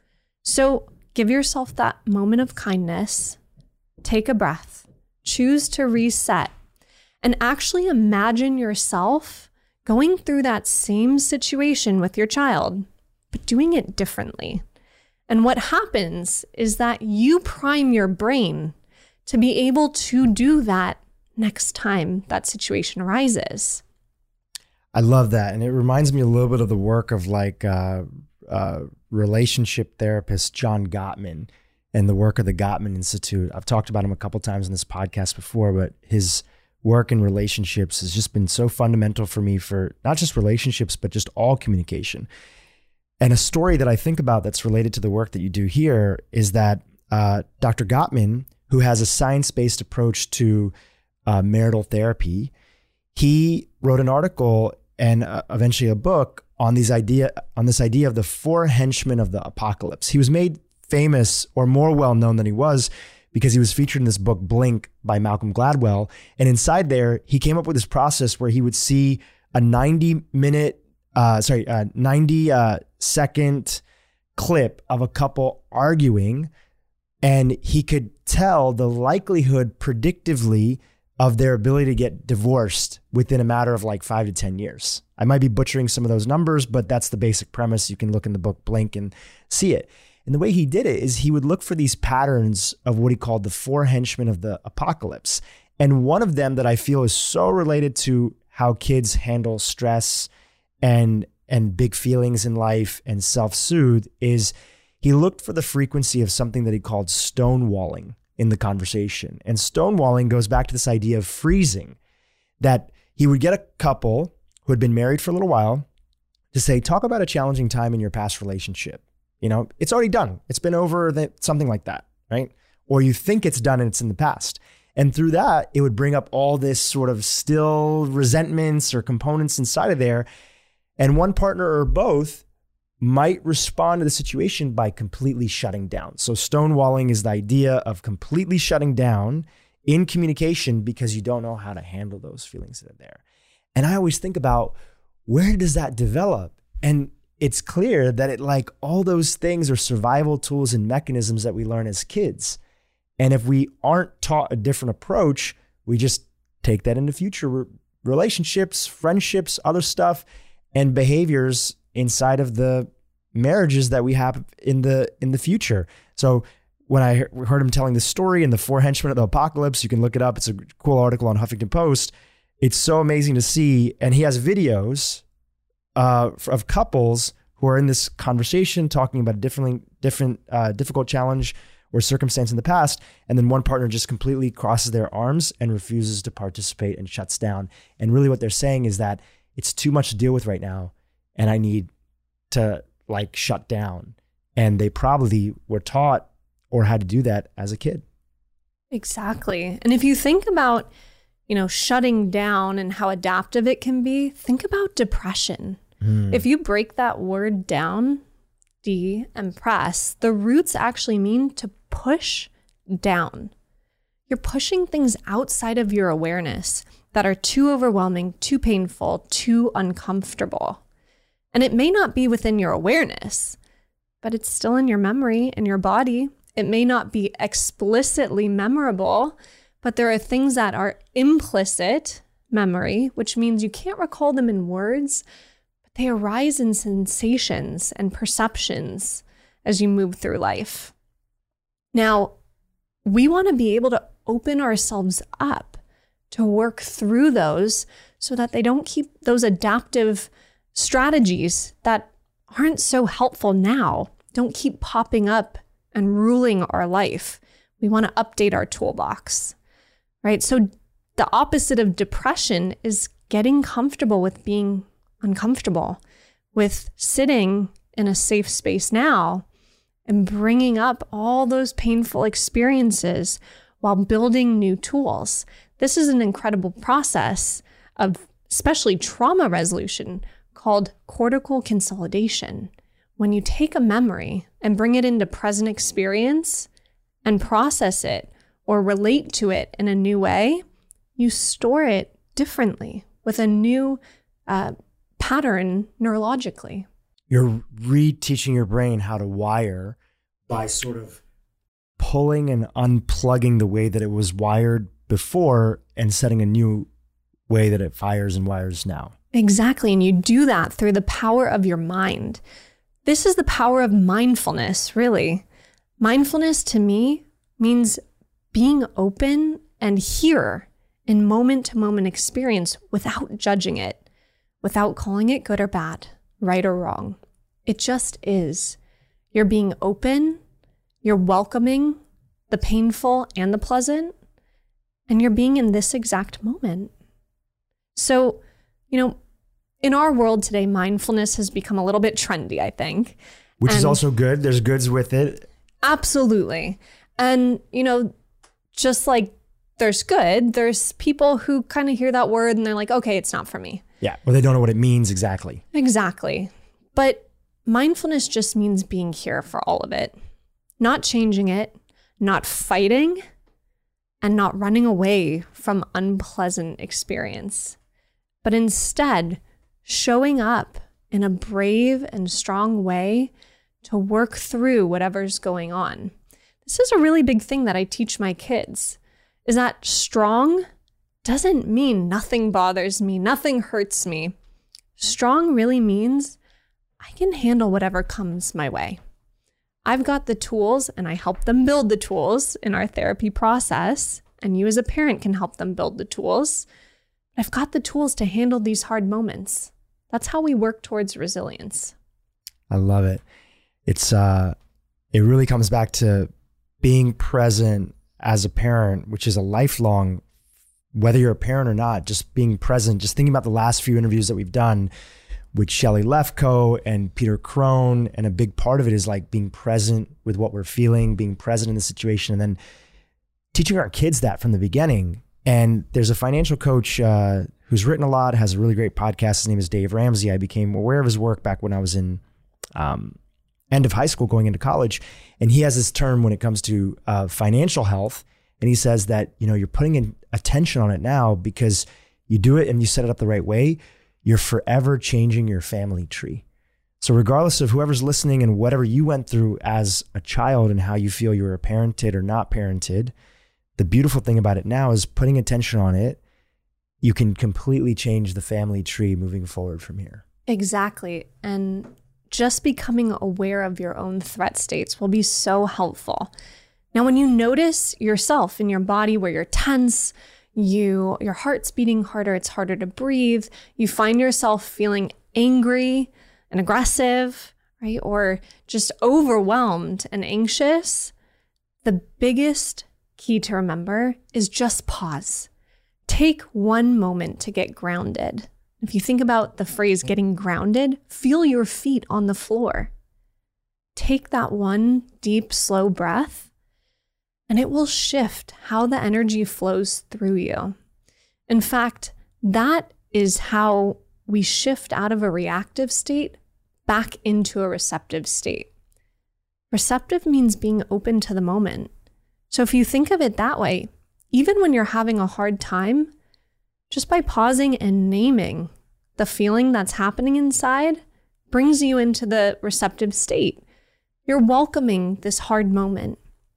So give yourself that moment of kindness, take a breath, choose to reset, and actually imagine yourself going through that same situation with your child, but doing it differently. And what happens is that you prime your brain to be able to do that next time that situation arises. I love that. And it reminds me a little bit of the work of like uh, uh, relationship therapist John Gottman and the work of the Gottman Institute. I've talked about him a couple times in this podcast before, but his work in relationships has just been so fundamental for me for not just relationships, but just all communication. And a story that I think about that's related to the work that you do here is that uh, Doctor Gottman, who has a science-based approach to uh, marital therapy, he wrote an article and uh, eventually a book on these idea on this idea of the four henchmen of the apocalypse. He was made famous, or more well-known than he was, because he was featured in this book, Blink, by Malcolm Gladwell. And inside there, he came up with this process where he would see a ninety minute, uh, sorry, uh, ninety uh, second clip of a couple arguing, and he could tell the likelihood predictively of their ability to get divorced within a matter of like five to ten years. I might be butchering some of those numbers, but that's the basic premise. You can look in the book Blink and see it. And the way he did it is he would look for these patterns of what he called the four henchmen of the apocalypse. And one of them that I feel is so related to how kids handle stress and and big feelings in life and self-soothe is he looked for the frequency of something that he called stonewalling in the conversation. And stonewalling goes back to this idea of freezing, that he would get a couple who had been married for a little while to say, talk about a challenging time in your past relationship. You know, it's already done. It's been over, that, something like that, right? Or you think it's done and it's in the past. And through that, it would bring up all this sort of still resentments or components inside of there. And one partner or both might respond to the situation by completely shutting down. So stonewalling is the idea of completely shutting down in communication because you don't know how to handle those feelings that are there. And I always think about, where does that develop? And it's clear that it, like, all those things are survival tools and mechanisms that we learn as kids. And if we aren't taught a different approach, we just take that into future re- relationships, friendships, other stuff, and behaviors inside of the marriages that we have in the in the future. So when I heard him telling the story in The Four Henchmen of the Apocalypse, you can look it up. It's a cool article on Huffington Post. It's so amazing to see. And he has videos uh, of couples who are in this conversation talking about a different, different uh, difficult challenge or circumstance in the past. And then one partner just completely crosses their arms and refuses to participate and shuts down. And really what they're saying is that it's too much to deal with right now, and I need to like shut down. And they probably were taught or had to do that as a kid. Exactly. And if you think about, you know, shutting down and how adaptive it can be, think about depression. Mm. If you break that word down, D and press, the roots actually mean to push down. You're pushing things outside of your awareness that are too overwhelming, too painful, too uncomfortable. And it may not be within your awareness, but it's still in your memory and your body. It may not be explicitly memorable, but there are things that are implicit memory, which means you can't recall them in words, but they arise in sensations and perceptions as you move through life. Now, we want to be able to open ourselves up to work through those so that they don't keep those adaptive strategies that aren't so helpful now, don't keep popping up and ruling our life. We want to update our toolbox, right? So the opposite of depression is getting comfortable with being uncomfortable, with sitting in a safe space now and bringing up all those painful experiences while building new tools. This is an incredible process of especially trauma resolution called cortical consolidation. When you take a memory and bring it into present experience and process it or relate to it in a new way, you store it differently with a new uh, pattern neurologically. You're reteaching your brain how to wire by sort of pulling and unplugging the way that it was wired before and setting a new way that it fires and wires now. Exactly. And you do that through the power of your mind. This is the power of mindfulness, really. Mindfulness to me means being open and here in moment-to-moment experience without judging it, without calling it good or bad, right or wrong. It just is. You're being open, you're welcoming the painful and the pleasant, and you're being in this exact moment. So, you know, in our world today, mindfulness has become a little bit trendy, I think. Which and is also good. There's goods with it. Absolutely. And, you know, just like there's good, there's people who kind of hear that word and they're like, okay, it's not for me. Yeah. Well, they don't know what it means exactly. Exactly. But mindfulness just means being here for all of it, not changing it, not fighting, and not running away from unpleasant experience, but instead showing up in a brave and strong way to work through whatever's going on. This is a really big thing that I teach my kids, is that strong doesn't mean nothing bothers me, nothing hurts me. Strong really means I can handle whatever comes my way. I've got the tools and I help them build the tools in our therapy process. And you as a parent can help them build the tools. I've got the tools to handle these hard moments. That's how we work towards resilience. I love it. It's uh, it really comes back to being present as a parent, which is a lifelong, whether you're a parent or not, just being present. Just thinking about the last few interviews that we've done with Shelley Lefkoe and Peter Crone, and a big part of it is like being present with what we're feeling, being present in the situation, and then teaching our kids that from the beginning. And there's a financial coach uh, who's written a lot, has a really great podcast. His name is Dave Ramsey. I became aware of his work back when I was in um, end of high school, going into college. And he has this term when it comes to uh, financial health. And he says that, you know, you're putting in attention on it now because you do it and you set it up the right way. You're forever changing your family tree. So regardless of whoever's listening and whatever you went through as a child and how you feel you were parented or not parented, the beautiful thing about it now is putting attention on it. You can completely change the family tree moving forward from here. Exactly. And just becoming aware of your own threat states will be so helpful. Now, when you notice yourself in your body where you're tense, you your heart's beating harder, it's harder to breathe, you find yourself feeling angry and aggressive, right? Or just overwhelmed and anxious, the biggest key to remember is just pause. Take one moment to get grounded. If you think about the phrase getting grounded, feel your feet on the floor. Take that one deep, slow breath, and it will shift how the energy flows through you. In fact, that is how we shift out of a reactive state back into a receptive state. Receptive means being open to the moment. So if you think of it that way, even when you're having a hard time, just by pausing and naming the feeling that's happening inside brings you into the receptive state. You're welcoming this hard moment.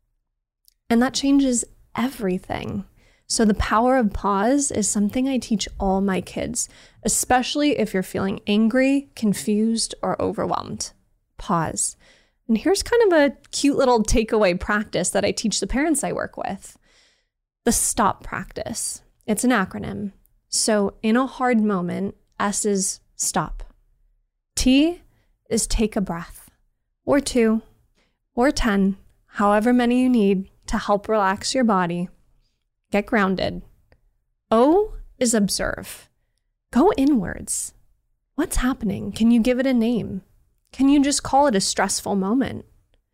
And that changes everything. So the power of pause is something I teach all my kids, especially if you're feeling angry, confused, or overwhelmed. Pause. And here's kind of a cute little takeaway practice that I teach the parents I work with. The STOP practice. It's an acronym. So in a hard moment, S is stop. T is take a breath, or two, or ten, however many you need to help relax your body. Get grounded. O is observe. Go inwards. What's happening? Can you give it a name? Can you just call it a stressful moment?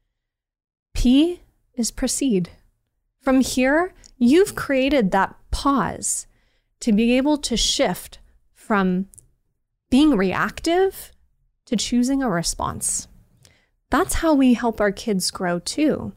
P is proceed. From here, you've created that pause to be able to shift from being reactive to choosing a response. That's how we help our kids grow too.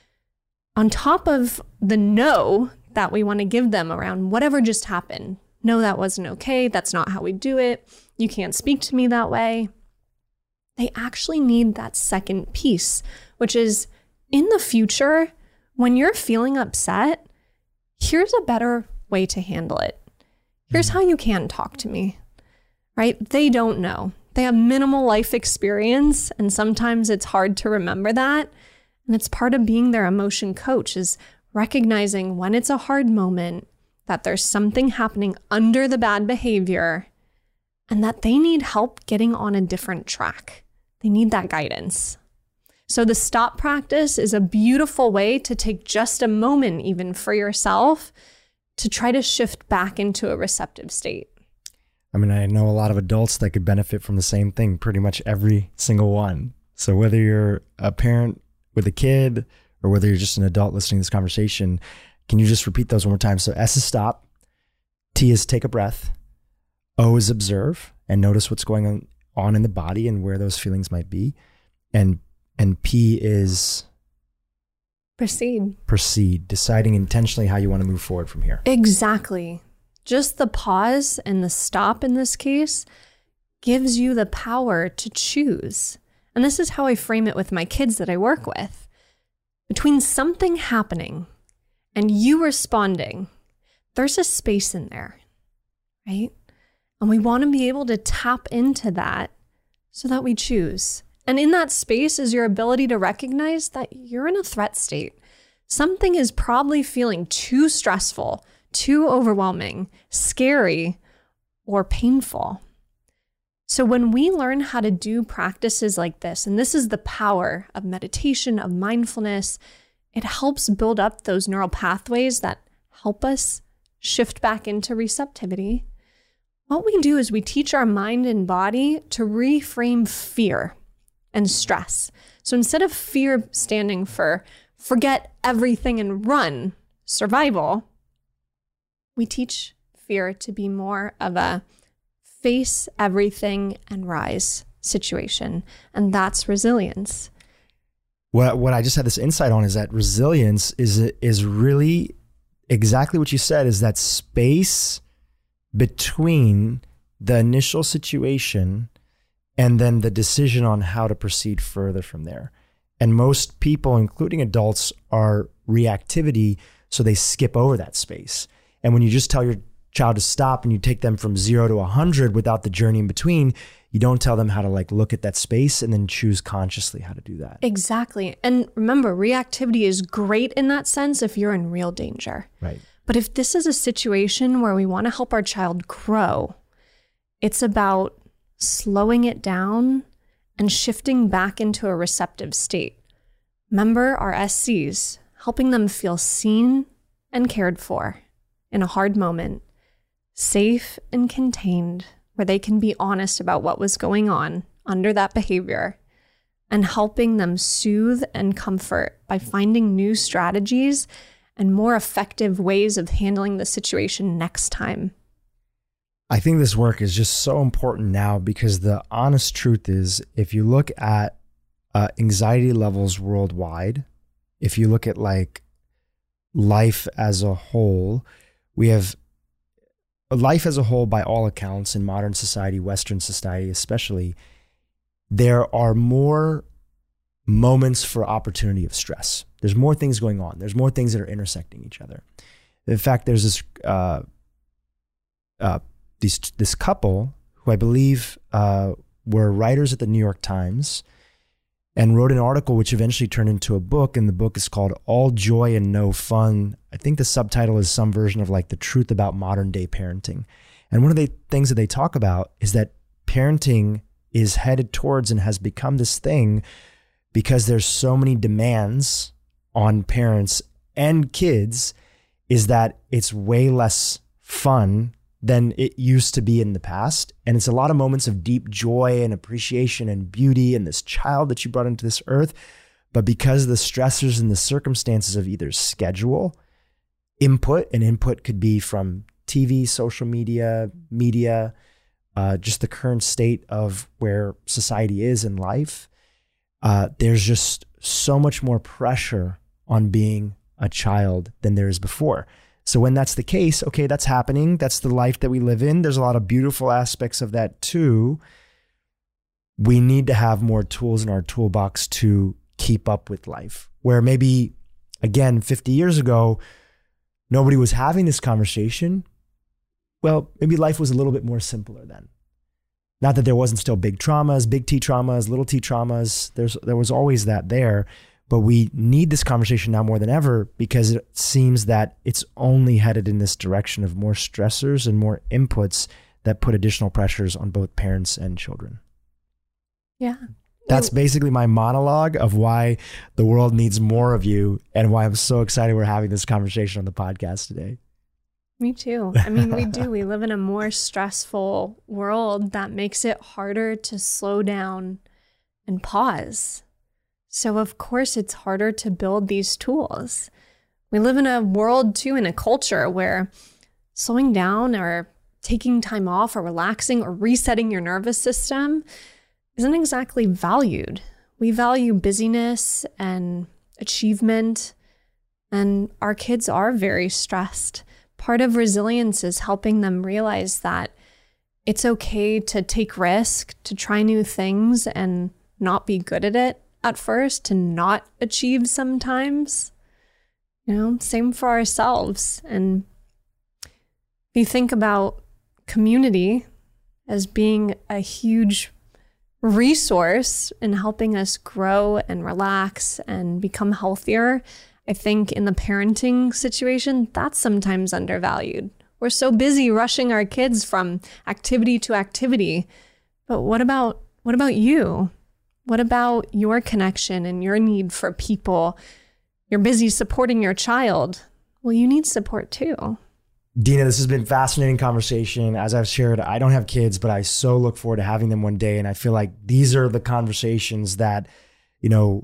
On top of the no that we want to give them around whatever just happened. No, that wasn't okay. That's not how we do it. You can't speak to me that way. They actually need that second piece, which is in the future, when you're feeling upset, here's a better way to handle it. Here's how you can talk to me, right? They don't know. They have minimal life experience, and sometimes it's hard to remember that. And it's part of being their emotion coach is recognizing when it's a hard moment, that there's something happening under the bad behavior, and that they need help getting on a different track. They need that guidance. So the stop practice is a beautiful way to take just a moment even for yourself to try to shift back into a receptive state. I mean, I know a lot of adults that could benefit from the same thing, pretty much every single one. So whether you're a parent with a kid or whether you're just an adult listening to this conversation, can you just repeat those one more time? So S is stop, T is take a breath, O is observe and notice what's going on, on in the body and where those feelings might be. And and P is proceed. Proceed, deciding intentionally how you want to move forward from here. Exactly. Just the pause and the stop in this case gives you the power to choose. And this is how I frame it with my kids that I work with. Between something happening and you responding, there's a space in there, right? And we want to be able to tap into that so that we choose. And in that space is your ability to recognize that you're in a threat state. Something is probably feeling too stressful, too overwhelming, scary, or painful. So when we learn how to do practices like this, and this is the power of meditation, of mindfulness, it helps build up those neural pathways that help us shift back into receptivity. What we do is we teach our mind and body to reframe fear and stress. So instead of fear standing for forget everything and run, survival, we teach fear to be more of a face everything and rise situation. And that's resilience. What what I just had this insight on is that resilience is is really exactly what you said, is that space between the initial situation and then the decision on how to proceed further from there. And most people, including adults, are reactivity, so they skip over that space. And when you just tell your child to stop and you take them from zero to a hundred without the journey in between, you don't tell them how to like look at that space and then choose consciously how to do that. Exactly. And remember, reactivity is great in that sense if you're in real danger. Right. But if this is a situation where we want to help our child grow, it's about slowing it down and shifting back into a receptive state. Remember our S Cs, helping them feel seen and cared for in a hard moment, safe and contained, where they can be honest about what was going on under that behavior, and helping them soothe and comfort by finding new strategies and more effective ways of handling the situation next time. I think this work is just so important now because the honest truth is, if you look at uh, anxiety levels worldwide, if you look at like life as a whole, we have life as a whole, by all accounts, in modern society, Western society especially, there are more moments for opportunity of stress. There's more things going on. There's more things that are intersecting each other. In fact, there's this uh, uh, these, this couple who I believe uh, were writers at the New York Times and wrote an article which eventually turned into a book, and the book is called All Joy and No Fun. I think the subtitle is some version of like The Truth About Modern Day Parenting. And one of the things that they talk about is that parenting is headed towards and has become this thing because there's so many demands on parents and kids, is that it's way less fun than it used to be in the past. And it's a lot of moments of deep joy and appreciation and beauty and this child that you brought into this earth. But because of the stressors and the circumstances of either schedule, input, and input could be from T V, social media, media, uh, just the current state of where society is in life, uh, there's just so much more pressure on being a child than there is before. So when that's the case, okay, that's happening. That's the life that we live in. There's a lot of beautiful aspects of that too. We need to have more tools in our toolbox to keep up with life. Where maybe, again, fifty years ago, nobody was having this conversation. Well, maybe life was a little bit more simpler then. Not that there wasn't still big traumas, big T traumas, little T traumas. There's, there was always that there. But we need this conversation now more than ever because it seems that it's only headed in this direction of more stressors and more inputs that put additional pressures on both parents and children. Yeah. That's basically my monologue of why the world needs more of you and why I'm so excited we're having this conversation on the podcast today. Me too. I mean, we do. We live in a more stressful world that makes it harder to slow down and pause. So of course it's harder to build these tools. We live in a world too, in a culture where slowing down or taking time off or relaxing or resetting your nervous system isn't exactly valued. We value busyness and achievement, and our kids are very stressed. Part of resilience is helping them realize that it's okay to take risk, to try new things and not be good at it at first, to not achieve sometimes. You know, same for ourselves. And if you think about community as being a huge resource in helping us grow and relax and become healthier, I think in the parenting situation, that's sometimes undervalued. We're so busy rushing our kids from activity to activity, But what about what about you? What about your connection and your need for people? You're busy supporting your child. Well, you need support too. Dina, this has been a fascinating conversation. As I've shared, I don't have kids, but I so look forward to having them one day. And I feel like these are the conversations that, you know,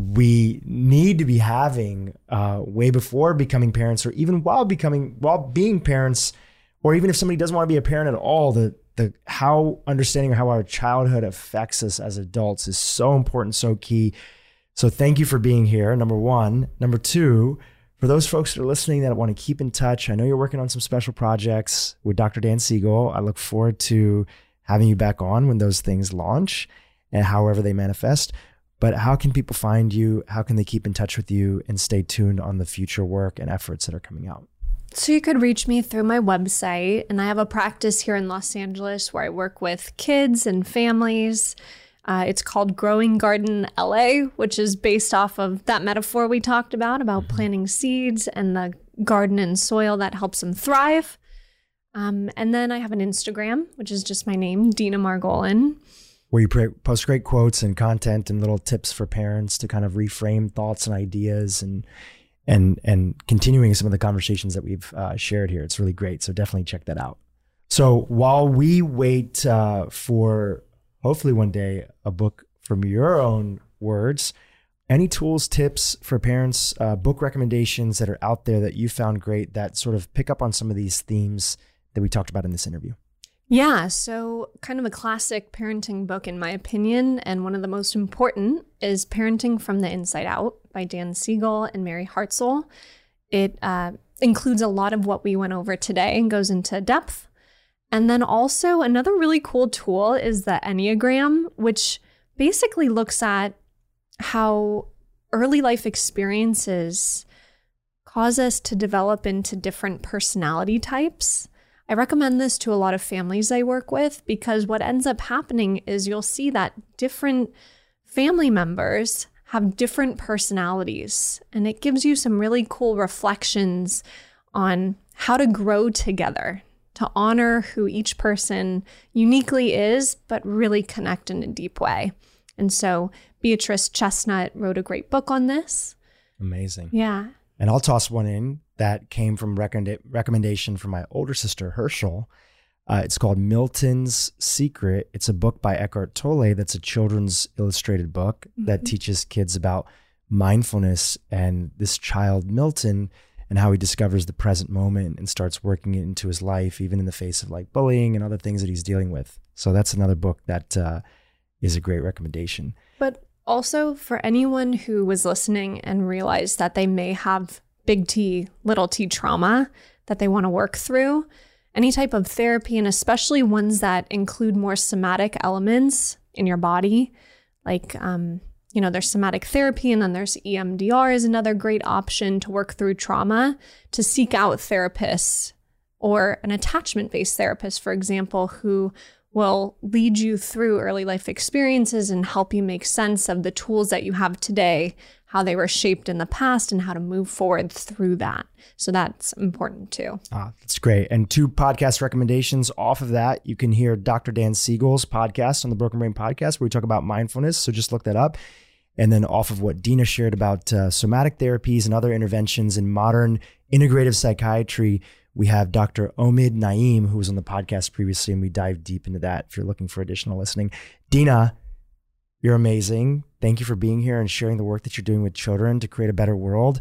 we need to be having uh, way before becoming parents, or even while becoming, while being parents, or even if somebody doesn't want to be a parent at all. The the how understanding how our childhood affects us as adults is so important, so key. So thank you for being here, number one. Number two, for those folks that are listening that want to keep in touch, I know you're working on some special projects with Doctor Dan Siegel. I look forward to having you back on when those things launch and however they manifest. But how can people find you? How can they keep in touch with you and stay tuned on the future work and efforts that are coming out? So you could reach me through my website, and I have a practice here in Los Angeles where I work with kids and families. Uh, it's called Growing Garden L A, which is based off of that metaphor we talked about, about mm-hmm. planting seeds and the garden and soil that helps them thrive. Um, and then I have an Instagram, which is just my name, Dina Margolin. Where you pre- post great quotes and content and little tips for parents to kind of reframe thoughts and ideas and and and continuing some of the conversations that we've uh, shared here. It's really great. So definitely check that out. So while we wait uh, for hopefully one day a book from your own words, any tools, tips for parents, uh, book recommendations that are out there that you found great that sort of pick up on some of these themes that we talked about in this interview? Yeah, so kind of a classic parenting book in my opinion, and one of the most important is Parenting from the Inside Out by Dan Siegel and Mary Hartzell. It uh, includes a lot of what we went over today and goes into depth. And then also another really cool tool is the Enneagram, which basically looks at how early life experiences cause us to develop into different personality types. I recommend this to a lot of families I work with because what ends up happening is you'll see that different family members have different personalities, and it gives you some really cool reflections on how to grow together, to honor who each person uniquely is, but really connect in a deep way. And so Beatrice Chestnut wrote a great book on this. Amazing. Yeah. And I'll toss one in that came from recommend- recommendation from my older sister, Herschel. Uh, it's called Milton's Secret. It's a book by Eckhart Tolle that's a children's illustrated book mm-hmm. that teaches kids about mindfulness and this child, Milton, and how he discovers the present moment and starts working it into his life, even in the face of like bullying and other things that he's dealing with. So that's another book that uh, is a great recommendation. But also for anyone who was listening and realized that they may have big T, little t trauma that they want to work through, any type of therapy, and especially ones that include more somatic elements in your body, like, um, you know, there's somatic therapy, and then there's E M D R is another great option to work through trauma, to seek out therapists or an attachment-based therapist, for example, who will lead you through early life experiences and help you make sense of the tools that you have today, how they were shaped in the past, and how to move forward through that. So that's important too. Ah, that's great. And two podcast recommendations off of that. You can hear Doctor Dan Siegel's podcast on the Broken Brain Podcast, where we talk about mindfulness. So just look that up. And then off of what Dina shared about uh, somatic therapies and other interventions in modern integrative psychiatry, we have Doctor Omid Naeem, who was on the podcast previously, and we dive deep into that if you're looking for additional listening. Dina, you're amazing. Thank you for being here and sharing the work that you're doing with children to create a better world.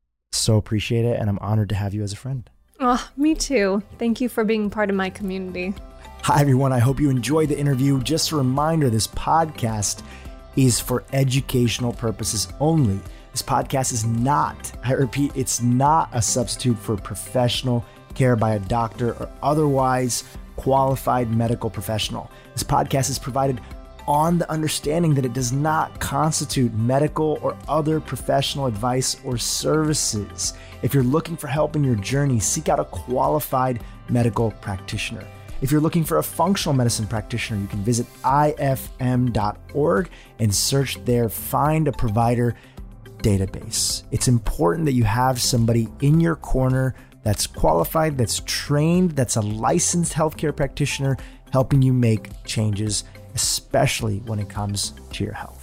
So appreciate it, and I'm honored to have you as a friend. Oh, me too. Thank you for being part of my community. Hi, everyone. I hope you enjoyed the interview. Just a reminder, this podcast is for educational purposes only. This podcast is not, I repeat, it's not a substitute for professional care by a doctor or otherwise qualified medical professional. This podcast is provided on the understanding that it does not constitute medical or other professional advice or services. If you're looking for help in your journey, seek out a qualified medical practitioner. If you're looking for a functional medicine practitioner, you can visit I F M dot org and search there, find a provider database. It's important that you have somebody in your corner that's qualified, that's trained, that's a licensed healthcare practitioner helping you make changes especially when it comes to your health.